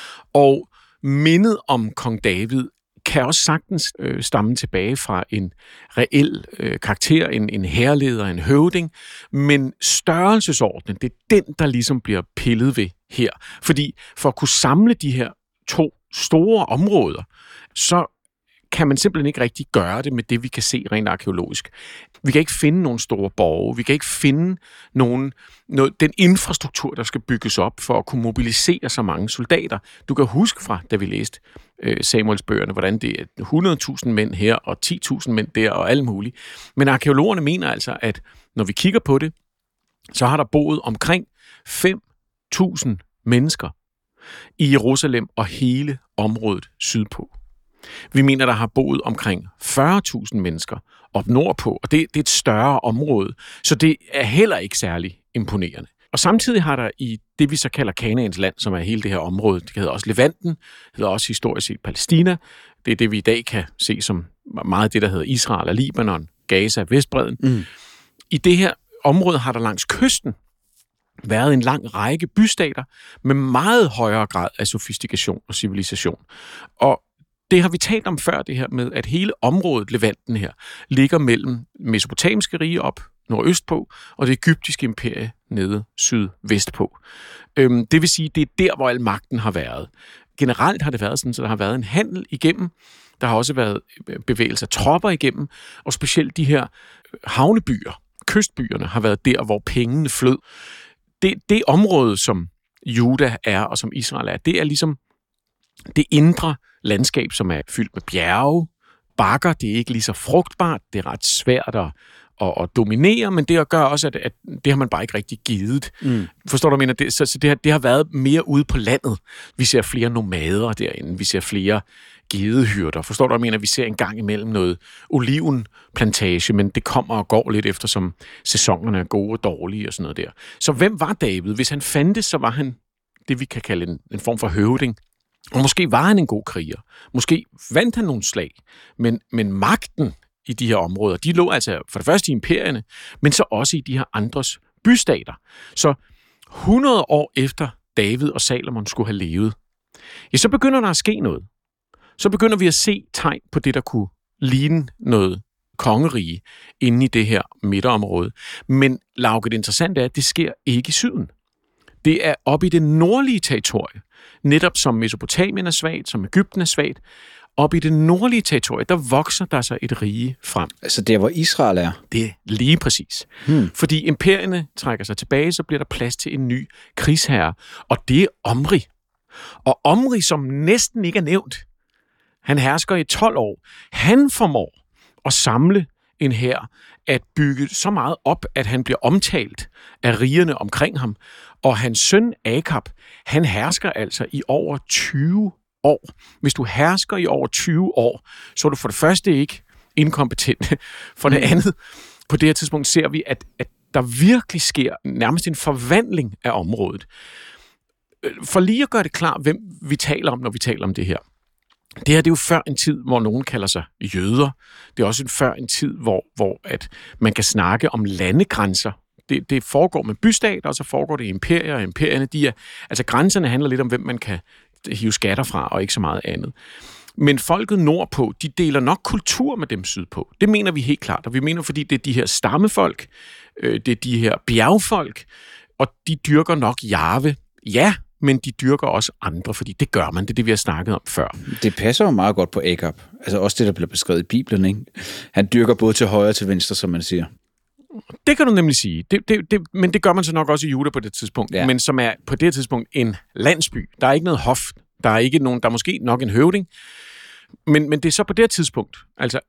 Og mindet om kong David kan også sagtens stamme tilbage fra en reel karakter, en hærleder, en høvding, men størrelsesordenen, det er den, der ligesom bliver pillet ved her. Fordi for at kunne samle de her to store områder, så kan man simpelthen ikke rigtig gøre det med det, vi kan se rent arkæologisk. Vi kan ikke finde nogle store borge, vi kan ikke finde den infrastruktur, der skal bygges op for at kunne mobilisere så mange soldater. Du kan huske fra, da vi læste Samuels bøgerne, hvordan det er 100.000 mænd her og 10.000 mænd der og alt muligt. Men arkæologerne mener altså, at når vi kigger på det, så har der boet omkring 5.000 mennesker i Jerusalem og hele området sydpå. Vi mener, der har boet omkring 40.000 mennesker op nordpå, og det er et større område, så det er heller ikke særlig imponerende. Og samtidig har der i det, vi så kalder Kanaans land, som er hele det her område, det hedder også Levanten, det hedder også historisk set Palæstina, det er det, vi i dag kan se som meget af det, der hedder Israel og Libanon, Gaza, Vestbredden. I det her område har der langs kysten været en lang række bystater med meget højere grad af sofistikation og civilisation. Og det har vi talt om før, det her med, at hele området, Levanten her, ligger mellem Mesopotamiske rige op nordøstpå, og det egyptiske imperie nede sydvestpå. Det vil sige, det er der, hvor al magten har været. Generelt har det været sådan, så der har været en handel igennem, der har også været bevægelser af tropper igennem, og specielt de her havnebyer, kystbyerne, har været der, hvor pengene flød. Det område, som Juda er, og som Israel er, det er ligesom det indre landskab, som er fyldt med bjerge, bakker. Det er ikke lige så frugtbart, det er ret svært at dominere, men det gør også, at det har man bare ikke rigtig givet. Forstår du, hvad jeg mener? Så det har været mere ude på landet. Vi ser flere nomader derinde, vi ser flere gedehyrder. Forstår du, hvad jeg mener? Vi ser en gang imellem noget olivenplantage, men det kommer og går lidt efter, som sæsonerne er gode og dårlige og sådan noget der. Så hvem var David? Hvis han fandtes, så var han det, vi kan kalde en form for høvding. Og måske var han en god kriger. Måske vandt han nogle slag. Men magten i de her områder, de lå altså for det første i imperierne, men så også i de her andres bystater. Så 100 år efter David og Salomon skulle have levet, ja, så begynder der at ske noget. Så begynder vi at se tegn på det, der kunne ligne noget kongerige inde i det her midterområde. Men Lauke, det interessante er, at det sker ikke i syden. Det er oppe i det nordlige territorie. Netop som Mesopotamien er svagt, som Egypten er svagt. Oppe i det nordlige territorie, der vokser der sig et rige frem. Altså der, hvor Israel er? Det er lige præcis. Fordi imperierne trækker sig tilbage, så bliver der plads til en ny krigsherre. Og det er Omri. Og Omri, som næsten ikke er nævnt, han hersker i 12 år. Han formår at samle en hær, at bygge så meget op, at han bliver omtalt af rigerne omkring ham. Og hans søn Akab, han hersker altså i over 20 år. Hvis du hersker i over 20 år, så er du for det første ikke inkompetent. For det andet, på det her tidspunkt ser vi, at der virkelig sker nærmest en forvandling af området. For lige at gøre det klart, hvem vi taler om, når vi taler om det her. Det her, det er jo før en tid, hvor nogen kalder sig jøder. Det er også før en tid, hvor at man kan snakke om landegrænser. Det foregår med bystater, og så foregår det i imperier, og imperierne, altså grænserne handler lidt om, hvem man kan hive skatter fra, og ikke så meget andet. Men folket nordpå, de deler nok kultur med dem sydpå. Det mener vi helt klart, og vi mener, fordi det er de her stammefolk, det er de her bjergfolk, og de dyrker nok Jahve. Ja, men de dyrker også andre, fordi det gør man. Det er det, vi har snakket om før. Det passer jo meget godt på Akab. Altså også det, der bliver beskrevet i Bibelen, ikke? Han dyrker både til højre og til venstre, som man siger. Det kan du nemlig sige. Men det gør man så nok også i Juda på det tidspunkt. Ja. Men som er på det tidspunkt en landsby. Der er ikke noget hof. Der er ikke nogen, der er måske nok en høvding. Men det er så på det tidspunkt, altså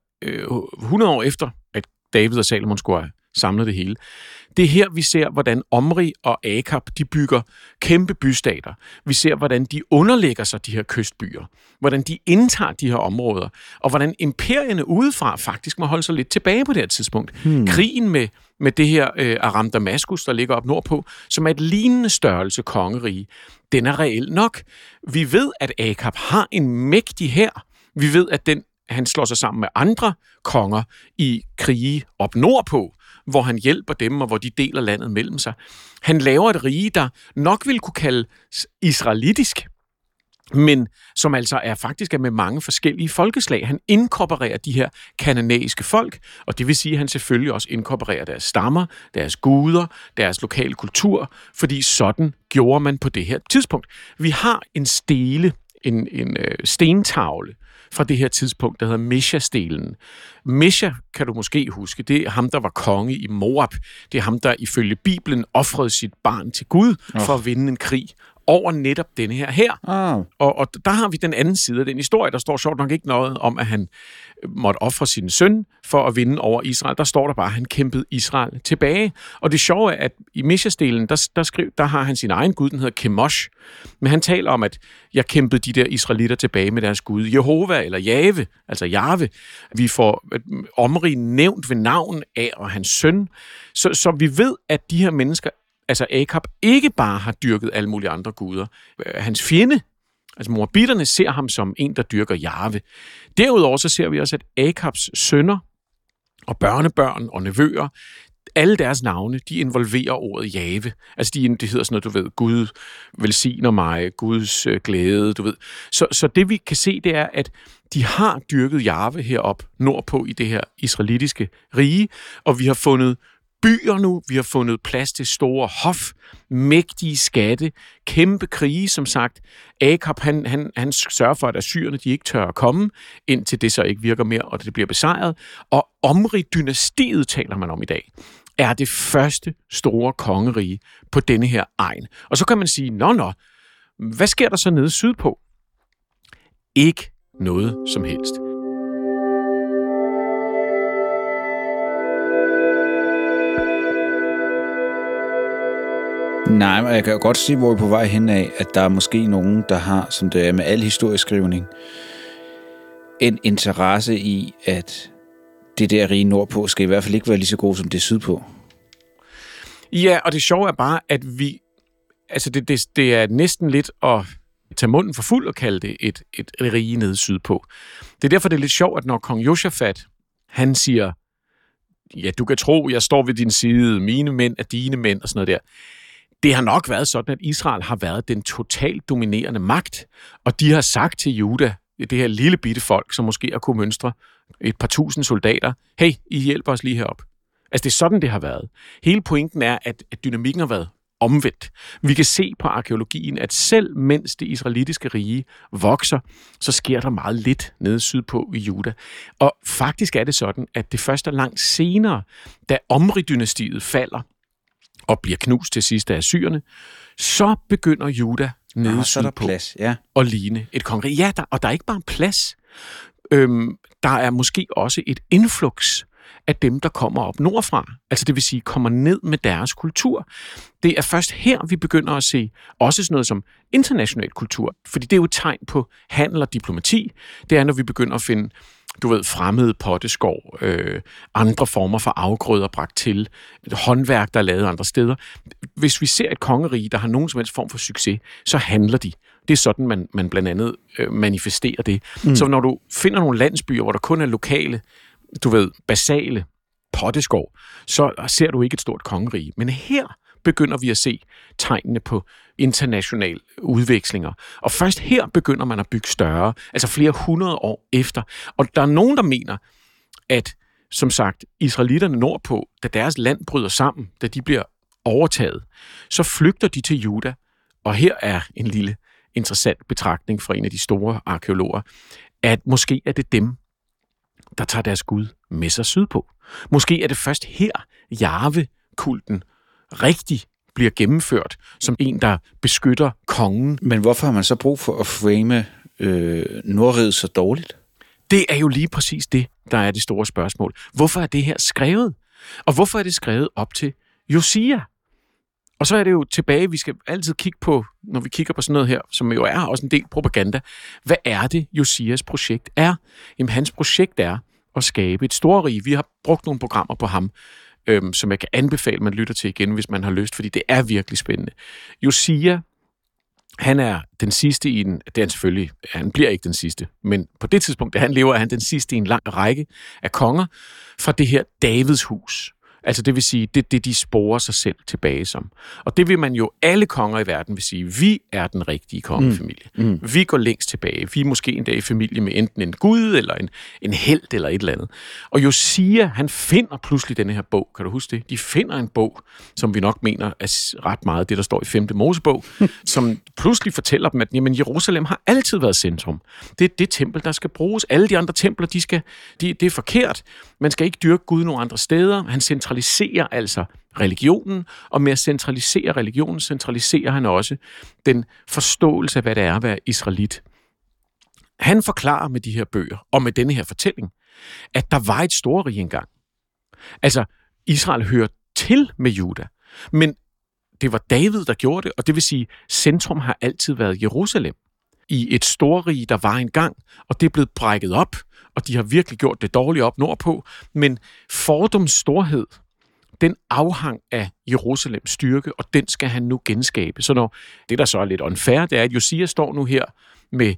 100 år efter, at David og Salomon skulle have samlet det hele. Det er her, vi ser, hvordan Omri og Akab, de bygger kæmpe bystater. Vi ser, hvordan de underlægger sig de her kystbyer. Hvordan de indtager de her områder. Og hvordan imperierne udefra faktisk må holde sig lidt tilbage på det her tidspunkt. Krigen med det her Aram Damaskus, der ligger op nordpå, som er et lignende størrelse kongerige, den er reelt nok. Vi ved, at Akab har en mægtig hær. Vi ved, at han slår sig sammen med andre konger i krige op nordpå, hvor han hjælper dem, og hvor de deler landet mellem sig. Han laver et rige, der nok vil kunne kalde israelitisk, men som altså faktisk er med mange forskellige folkeslag. Han inkorporerer de her kananæiske folk, og det vil sige, at han selvfølgelig også inkorporerer deres stammer, deres guder, deres lokale kultur, fordi sådan gjorde man på det her tidspunkt. Vi har en stele, en stentavle fra det her tidspunkt, der hedder Mesha-stelen. Mesha, kan du måske huske, det er ham, der var konge i Moab. Det er ham, der ifølge Bibelen ofrede sit barn til Gud for at vinde en krig over netop denne her. Og der har vi den anden side af den historie. Der står sjovt nok ikke noget om, at han måtte ofre sin søn for at vinde over Israel. Der står der bare, at han kæmpede Israel tilbage. Og det sjove er, at i Mesha-stelen, der har han sin egen gud, den hedder Kemosh. Men han taler om, at jeg kæmpede de der israelitter tilbage med deres gud Jehova eller Jahve, altså Jahve. Vi får Omri nævnt ved navn af og hans søn. Så vi ved, at de her mennesker, altså Akab, ikke bare har dyrket alle mulige andre guder. Hans fjende, altså moabitterne, ser ham som en, der dyrker Jahve. Derudover så ser vi også, at Akabs sønner og børnebørn og nevøer, alle deres navne, de involverer ordet Jahve. Altså det hedder sådan noget, du ved, Gud velsigner mig, Guds glæde, du ved. Så det vi kan se, det er, at de har dyrket Jahve herop nordpå i det her israelitiske rige, og vi har fundet byer nu, vi har fundet plads til store hof, mægtige skatte, kæmpe krige, som sagt. Akab, han sørger for, at assyrerne, de ikke tør at komme, indtil det så ikke virker mere, og det bliver besejret. Og Omri-dynastiet taler man om i dag, er det første store kongerige på denne her egn. Og så kan man sige, hvad sker der så nede sydpå? Ikke noget som helst. Nej, men jeg kan jo godt sige, hvor vi er på vej hen af, at der er måske nogen, der har, som det er med al historieskrivning, en interesse i, at det der rige nordpå skal i hvert fald ikke være lige så god som det sydpå. Ja, og det sjove er bare, at det er næsten lidt at tage munden for fuld og kalde det et rige nede sydpå. Det er derfor, det er lidt sjovt, at når kong Josafat, han siger, ja, du kan tro, jeg står ved din side, mine mænd er dine mænd, og sådan noget der. Det har nok været sådan, at Israel har været den totalt dominerende magt, og de har sagt til Juda, det her lille bitte folk, som måske har kunnet mønstre et par tusind soldater, hey, I hjælper os lige herop. Altså, det er sådan, det har været. Hele pointen er, at dynamikken har været omvendt. Vi kan se på arkeologien, at selv mens det israelitiske rige vokser, så sker der meget lidt nede sydpå i Juda. Og faktisk er det sådan, at det først er langt senere, da Omri-dynastiet falder og bliver knust til sidst af assyrerne, så begynder Juda nede sydpå at ligne et kongerige. Ja, og der er ikke bare en plads. Der er måske også et influx af dem, der kommer op nordfra. Altså det vil sige, kommer ned med deres kultur. Det er først her, vi begynder at se også sådan noget som international kultur. Fordi det er jo et tegn på handel og diplomati. Det er, når vi begynder at finde, fremmede potteskov, andre former for afgrøder bragt til, håndværk, der er lavet andre steder. Hvis vi ser et kongerige, der har nogen som helst form for succes, så handler de. Det er sådan, man blandt andet manifesterer det. Så når du finder nogle landsbyer, hvor der kun er lokale, basale potteskov, så ser du ikke et stort kongerige. Men her begynder vi at se tegnene på internationale udvekslinger. Og først her begynder man at bygge større, altså flere 100 år efter. Og der er nogen, der mener, at som sagt, israelitterne nordpå, da deres land bryder sammen, da de bliver overtaget, så flygter de til Juda. Og her er en lille interessant betragtning fra en af de store arkeologer, at måske er det dem, der tager deres Gud med sig sydpå. Måske er det først her, Jahve-kulten rigtig bliver gennemført som en, der beskytter kongen. Men hvorfor har man så brug for at frame Nordriget så dårligt? Det er jo lige præcis det, der er det store spørgsmål. Hvorfor er det her skrevet? Og hvorfor er det skrevet op til Josia? Og så er det jo tilbage, vi skal altid kigge på, når vi kigger på sådan noget her, som jo er også en del propaganda. Hvad er det, Josias projekt er? Jamen, hans projekt er at skabe et storrige. Vi har brugt nogle programmer på ham, som jeg kan anbefale, man lytter til igen, hvis man har lyst, fordi det er virkelig spændende. Josia, han er den sidste i en, det er selvfølgelig, han bliver ikke den sidste, men på det tidspunkt, da han lever, er han den sidste i en lang række af konger fra det her Davids hus. Altså det vil sige, det de sporer sig selv tilbage som. Og det vil man jo, alle konger i verden vil sige, vi er den rigtige kongefamilie. Vi går længst tilbage. Vi er måske endda i familie med enten en gud, eller en helt, eller et eller andet. Og Josia, han finder pludselig denne her bog. Kan du huske det? De finder en bog, som vi nok mener er ret meget det, der står i 5. Mosebog, som pludselig fortæller dem, at jamen, Jerusalem har altid været centrum. Det er det tempel, der skal bruges. Alle de andre templer, det er forkert. Man skal ikke dyrke Gud nogle andre steder. Han centraliserer altså religionen, og med at centralisere religionen, centraliserer han også den forståelse af, hvad det er at være israelit. Han forklarer med de her bøger, og med denne her fortælling, at der var et storrige engang. Altså, Israel hører til med Juda, men det var David, der gjorde det, og det vil sige, centrum har altid været Jerusalem. I et storrige, der var engang, og det er blevet brækket op, og de har virkelig gjort det dårligt op nordpå, men fordoms storhed, den afhang af Jerusalems styrke, og den skal han nu genskabe. Så når det, der så er lidt unfair, det er, at Josia står nu her med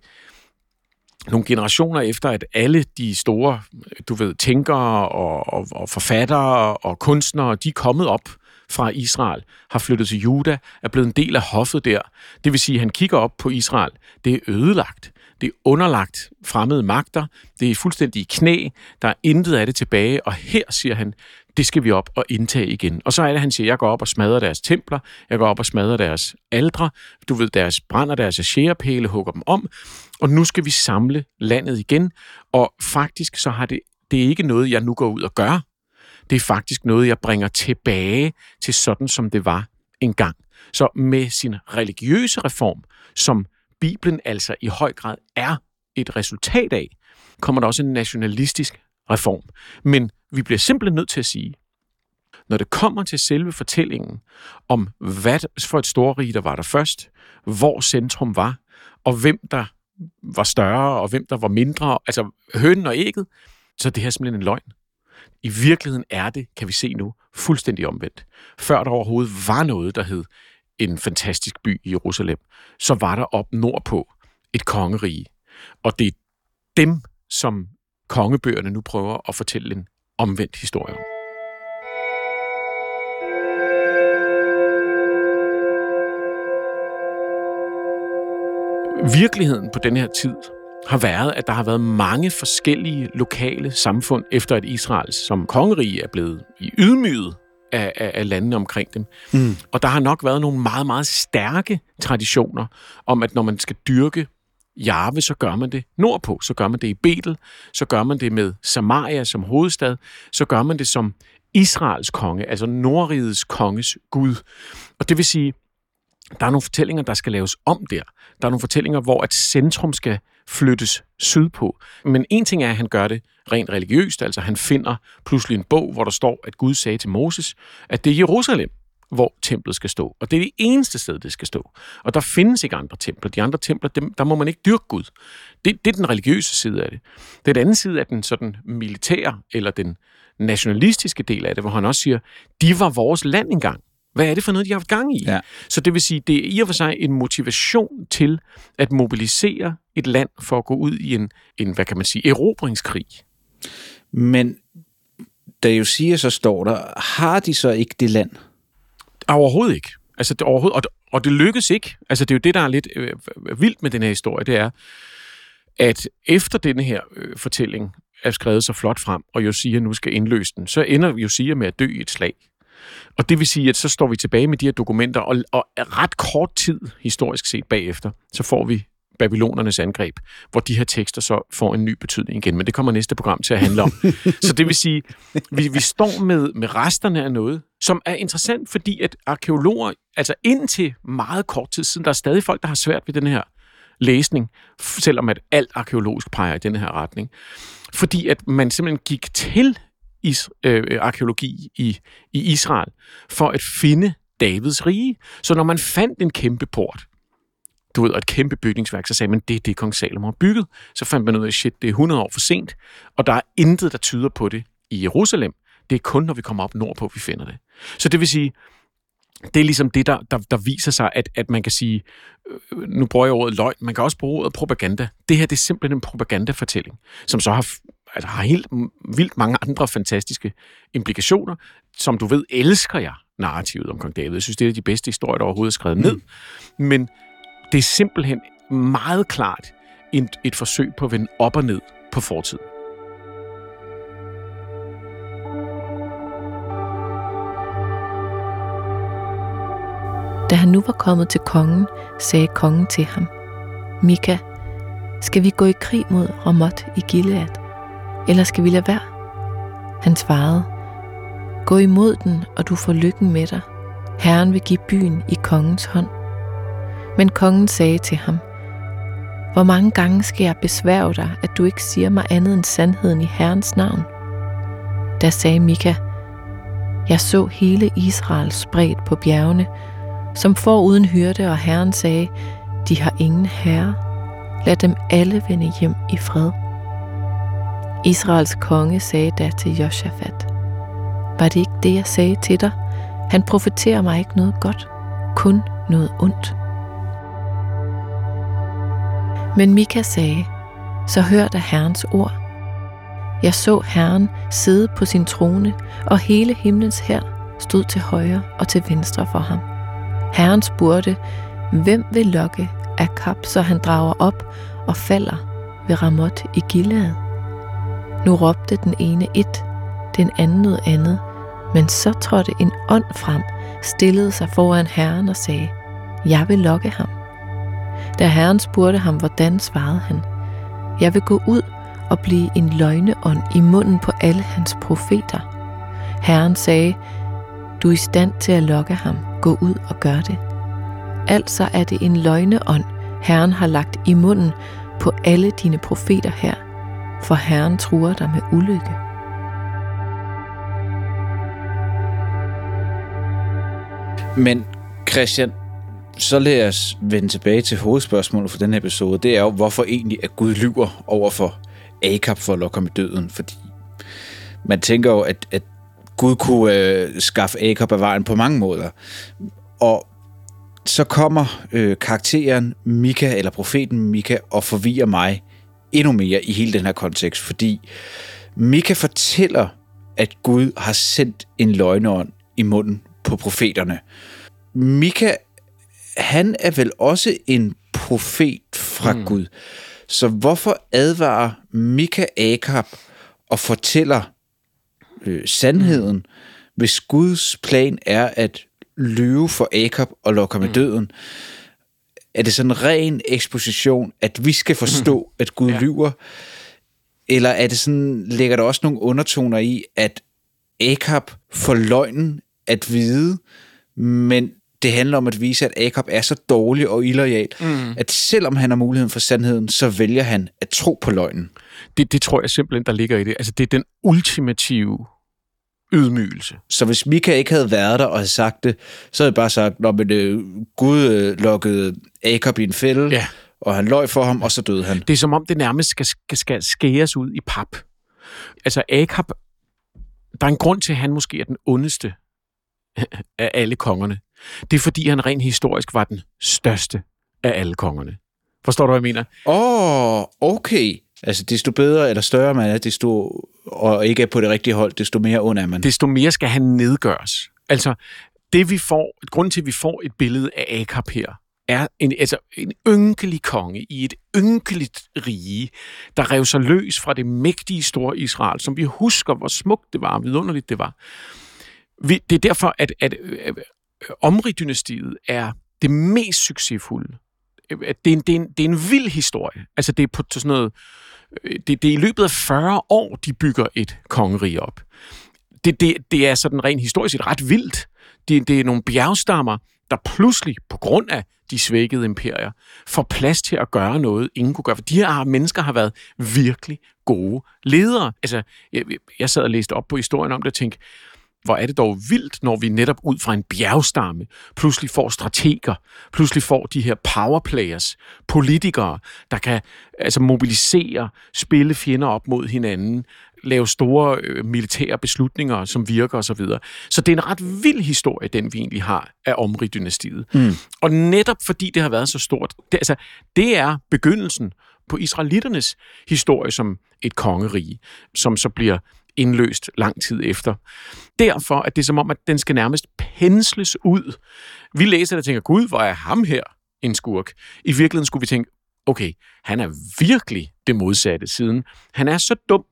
nogle generationer efter, at alle de store, tænkere og forfattere og kunstnere, de er kommet op fra Israel, har flyttet til Juda, er blevet en del af hoffet der. Det vil sige, at han kigger op på Israel. Det er ødelagt. Det er underlagt fremmede magter. Det er fuldstændig i knæ. Der er intet af det tilbage. Og her siger han, det skal vi op og indtage igen. Og så er det, han siger, jeg går op og smadrer deres templer. Jeg går op og smadrer deres aldre. Brænder deres asherapæle, hugger dem om. Og nu skal vi samle landet igen. Og faktisk så har det er ikke noget, jeg nu går ud og gør. Det er faktisk noget, jeg bringer tilbage til sådan, som det var engang. Så med sin religiøse reform, som Bibelen altså i høj grad er et resultat af, kommer der også en nationalistisk reform. Men vi bliver simpelthen nødt til at sige, når det kommer til selve fortællingen om, hvad for et storrige der var der først, hvor centrum var, og hvem der var større, og hvem der var mindre, altså hønen og ægget, så det her er simpelthen en løgn. I virkeligheden er det, kan vi se nu, fuldstændig omvendt. Før der overhovedet var noget, der hed en fantastisk by i Jerusalem, så var der op nordpå et kongerige. Og det er dem, som kongebøgerne nu prøver at fortælle en omvendt historie om. Virkeligheden på den her tid har været, at der har været mange forskellige lokale samfund, efter at Israel som kongerige er blevet ydmyget af landene omkring dem. Og der har nok været nogle meget, meget stærke traditioner om, at når man skal dyrke Jahve, så gør man det nordpå, så gør man det i Betel, så gør man det med Samaria som hovedstad, så gør man det som Israels konge, altså Nordrigets konges Gud. Og det vil sige, der er nogle fortællinger, der skal laves om der. Der er nogle fortællinger, hvor et centrum skal flyttes sydpå. Men en ting er, at han gør det rent religiøst, altså han finder pludselig en bog, hvor der står, at Gud sagde til Moses, at det er Jerusalem, hvor templet skal stå. Og det er det eneste sted, det skal stå. Og der findes ikke andre templer. De andre templer, der må man ikke dyrke Gud. Det er den religiøse side af det. Den anden side er den sådan militære, eller den nationalistiske del af det, hvor han også siger, de var vores land engang. Hvad er det for noget, de har haft gang i? Ja. Så det vil sige, det er i og for sig en motivation til at mobilisere et land for at gå ud i en hvad kan man sige, erobringskrig. Men da jo siger, så står der, har de så ikke det land? Overhovedet ikke. Altså det overhovedet, og det lykkes ikke. Altså det er jo det, der er lidt vildt med den her historie, det er, at efter denne her fortælling er skrevet så flot frem, og Josia nu skal indløse den, så ender Josia med at dø i et slag. Og det vil sige, at så står vi tilbage med de her dokumenter, og ret kort tid, historisk set bagefter, så får vi babylonernes angreb, hvor de her tekster så får en ny betydning igen. Men det kommer næste program til at handle om. Så det vil sige, vi står med resterne af noget, som er interessant, fordi at arkeologer, altså indtil meget kort tid siden, der er stadig folk, der har svært ved den her læsning, selvom at alt arkeologisk peger i den her retning. Fordi at man simpelthen gik til arkeologi i Israel for at finde Davids rige. Så når man fandt en kæmpe port, du ved, et kæmpe bygningsværk, så sagde man, det er det, kong Salomo har bygget. Så fandt man ud af, shit, det er 100 år for sent, og der er intet, der tyder på det i Jerusalem. Det er kun, når vi kommer op nordpå, vi finder det. Så det vil sige, det er ligesom det, der viser sig, at man kan sige, nu bruger jeg ordet løgn, man kan også bruge ordet propaganda. Det her, det er simpelthen en propagandafortælling, som så har helt vildt mange andre fantastiske implikationer. Som du ved, elsker jeg narrativet om kong David. Jeg synes, det er de bedste historier, der overhovedet er skrevet ned. Men det er simpelthen meget klart et forsøg på at vende op og ned på fortiden. Da han nu var kommet til kongen, sagde kongen til ham, Mika, skal vi gå i krig mod Ramot i Gilead, eller skal vi lade være? Han svarede, gå imod den, og du får lykken med dig. Herren vil give byen i kongens hånd. Men kongen sagde til ham, hvor mange gange skal jeg besværge dig, at du ikke siger mig andet end sandheden i Herrens navn? Da sagde Mika, jeg så hele Israel spredt på bjergene, som får uden hyrde, og Herren sagde, de har ingen herre. Lad dem alle vende hjem i fred. Israels konge sagde da til Josafat, var det ikke det, jeg sagde til dig? Han profeterer mig ikke noget godt, kun noget ondt. Men Mika sagde, så hør da Herrens ord. Jeg så Herren sidde på sin trone, og hele himlens hær stod til højre og til venstre for ham. Herren spurgte, hvem vil lokke Akab, så han drager op og falder ved Ramot i Gilead? Nu råbte den ene et, den anden noget andet, men så trådte en ånd frem, stillede sig foran Herren og sagde, jeg vil lokke ham. Da Herren spurgte ham, hvordan, svarede han, jeg vil gå ud og blive en løgneånd i munden på alle hans profeter. Herren sagde, du er i stand til at lokke ham, gå ud og gør det. Altså er det en løgneånd, Herren har lagt i munden på alle dine profeter her, for Herren truer dig med ulykke. Men Christian, så lad os vende tilbage til hovedspørgsmålet for den her episode. Det er jo, hvorfor egentlig at Gud lyver over for Akab for at lokke ham i døden. Fordi man tænker jo, at Gud kunne skaffe Akab af vejen på mange måder. Og så kommer karakteren Mika, eller profeten Mika, og forvirrer mig endnu mere i hele den her kontekst. Fordi Mika fortæller, at Gud har sendt en løgneånd i munden på profeterne. Mika, han er vel også en profet fra Gud. Så hvorfor advarer Mika Akab og fortæller sandheden, hvis Guds plan er at lyve for Akab og lokke ham i døden? Er det sådan en ren eksposition, at vi skal forstå, at Gud lyver? Eller er det sådan, ligger der også nogle undertoner i, at Akab får løgnen at vide, men det handler om at vise, at Akab er så dårlig og illoyal, at selvom han har muligheden for sandheden, så vælger han at tro på løgnen. Det tror jeg simpelthen, der ligger i det. Altså, det er den ultimative ydmygelse. Så hvis Mika ikke havde været der og havde sagt det, så havde jeg bare sagt, Gud lukkede Akab i en fælde, og han løj for ham, og så døde han. Det er som om, det nærmest skal skæres ud i pap. Altså, Akab, der er en grund til, at han måske er den ondeste af alle kongerne. Det er, fordi han rent historisk var den største af alle kongerne. Forstår du, hvad jeg mener? Okay. Altså, desto bedre eller større man er, og ikke er på det rigtige hold, desto mere ond er man. Desto mere skal han nedgøres. Altså, grunden til, at vi får et billede af Akab her, er en ynkelig konge i et ynkeligt rige, der rev sig løs fra det mægtige store Israel, som vi husker, hvor smukt det var, og vidunderligt det var. Det er derfor, at Omri-dynastiet er det mest succesfulde. Det er en vild historie. Altså, det er på sådan noget. Det er i løbet af 40 år, de bygger et kongerige op. Det er sådan rent historisk set ret vildt. Det er nogle bjergstammer, der pludselig, på grund af de svækkede imperier, får plads til at gøre noget, ingen kunne gøre. For de her mennesker har været virkelig gode ledere. Altså, jeg sad og læste op på historien om det og tænkte, hvor er det dog vildt, når vi netop ud fra en bjergstamme pludselig får strateger, pludselig får de her powerplayers, politikere, der kan mobilisere, spille fjender op mod hinanden, lave store militære beslutninger, som virker osv. Så det er en ret vild historie, den vi egentlig har af Omri-dynastiet. Og netop fordi det har været så stort, det er begyndelsen på israeliternes historie som et kongerige, som så bliver indløst lang tid efter. Derfor at det er som om, at den skal nærmest pensles ud. Vi læser det og tænker, Gud, hvor er ham her en skurk? I virkeligheden skulle vi tænke, okay, han er virkelig det modsatte siden. Han er så dum,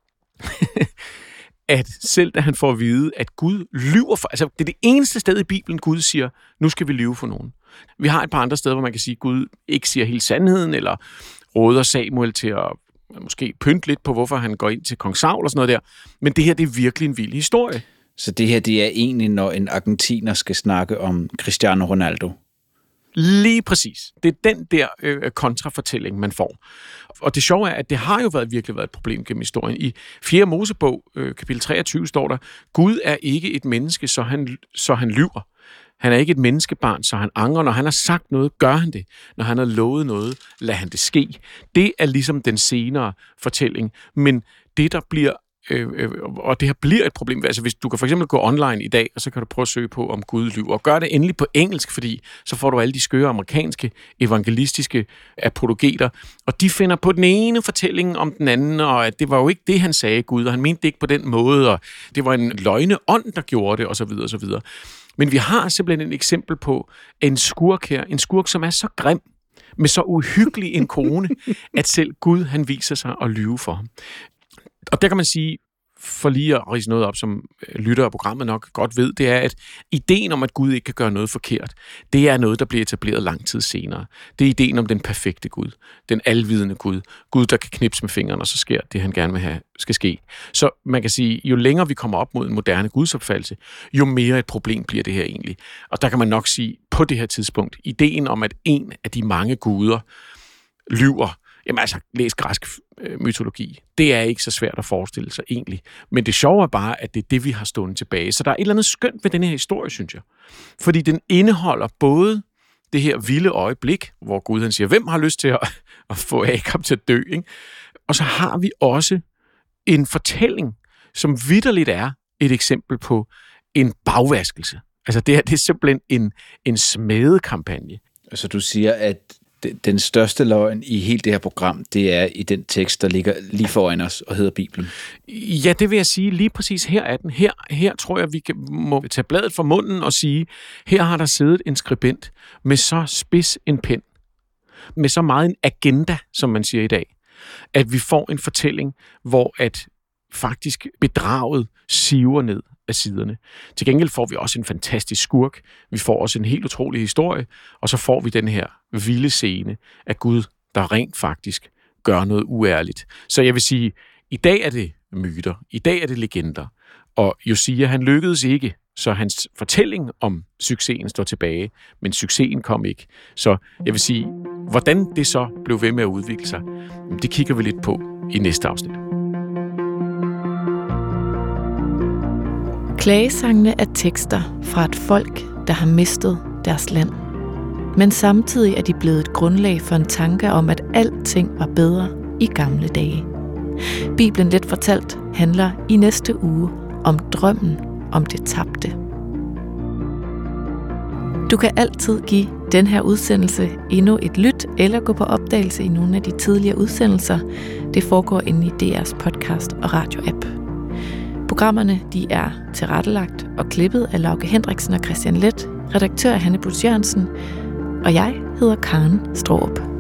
at selv da han får at vide, at Gud lyver for... Altså, det er det eneste sted i Bibelen, Gud siger, nu skal vi lyve for nogen. Vi har et par andre steder, hvor man kan sige, at Gud ikke siger hele sandheden, eller råder Samuel til at måske pynte lidt på, hvorfor han går ind til kong Saul og sådan noget der. Men det her, det er virkelig en vild historie. Så det her, det er egentlig, når en argentiner skal snakke om Cristiano Ronaldo? Lige præcis. Det er den der kontrafortælling, man får. Og det sjove er, at det har jo virkelig været et problem gennem historien. I 4. Mosebog, kapitel 23, står der, Gud er ikke et menneske, så han lyver. Han er ikke et menneskebarn, så han angrer. Når han har sagt noget, gør han det. Når han har lovet noget, lader han det ske. Det er ligesom den senere fortælling. Men det, der bliver, og det her bliver et problem. Altså, hvis du kan for eksempel gå online i dag, og så kan du prøve at søge på, om Gud lyver. Og gør det endelig på engelsk, fordi så får du alle de skøre amerikanske, evangelistiske apologeter. Og de finder på den ene fortælling om den anden, og at det var jo ikke det, han sagde, Gud, og han mente det ikke på den måde, og det var en løgneånd, der gjorde det, og så videre, og så videre. Men vi har simpelthen et eksempel på en skurk her, en skurk, som er så grim, med så uhyggelig en kone, at selv Gud, han viser sig at lyve for ham. Og der kan man sige, for lige at ridse noget op, som lytter af programmet nok godt ved, det er, at ideen om, at Gud ikke kan gøre noget forkert, det er noget, der bliver etableret lang tid senere. Det er ideen om den perfekte Gud, den alvidende Gud, Gud, der kan knipse med fingrene, og så sker det, han gerne vil have, skal ske. Så man kan sige, jo længere vi kommer op mod en moderne gudsopfattelse, jo mere et problem bliver det her egentlig. Og der kan man nok sige, på det her tidspunkt, ideen om, at en af de mange guder lyver. Jamen altså, læs græsk mytologi. Det er ikke så svært at forestille sig egentlig. Men det sjove er bare, at det er det, vi har stående tilbage. Så der er et eller andet skønt ved den her historie, synes jeg. Fordi den indeholder både det her vilde øjeblik, hvor Gud han siger, hvem har lyst til at få Akab til at dø, ikke? Og så har vi også en fortælling, som vitterligt er et eksempel på en bagvaskelse. Altså det er simpelthen en smedekampagne. Altså du siger, at den største løgn i hele det her program, det er i den tekst, der ligger lige foran os og hedder Bibelen. Ja, det vil jeg sige lige præcis her er den. Her tror jeg, vi må tage bladet fra munden og sige, her har der siddet en skribent med så spids en pen, med så meget en agenda, som man siger i dag, at vi får en fortælling, hvor at faktisk bedraget siver ned af siderne. Til gengæld får vi også en fantastisk skurk, vi får også en helt utrolig historie, og så får vi den her vilde scene af Gud, der rent faktisk gør noget uærligt. Så jeg vil sige, i dag er det myter, i dag er det legender, og Josia, han lykkedes ikke, så hans fortælling om succesen står tilbage, men succesen kom ikke. Så jeg vil sige, hvordan det så blev ved med at udvikle sig, det kigger vi lidt på i næste afsnit. Klagesangene er tekster fra et folk, der har mistet deres land. Men samtidig er de blevet et grundlag for en tanke om, at alting var bedre i gamle dage. Bibelen Let Fortalt handler i næste uge om drømmen om det tabte. Du kan altid give den her udsendelse endnu et lyt, eller gå på opdagelse i nogle af de tidligere udsendelser. Det foregår inde i DR's podcast og radio-app. Programmerne de er tilrettelagt og klippet af Lauke Hendriksen og Christian Leth, redaktør Hanne Busch Jørgensen, og jeg hedder Karen Straarup.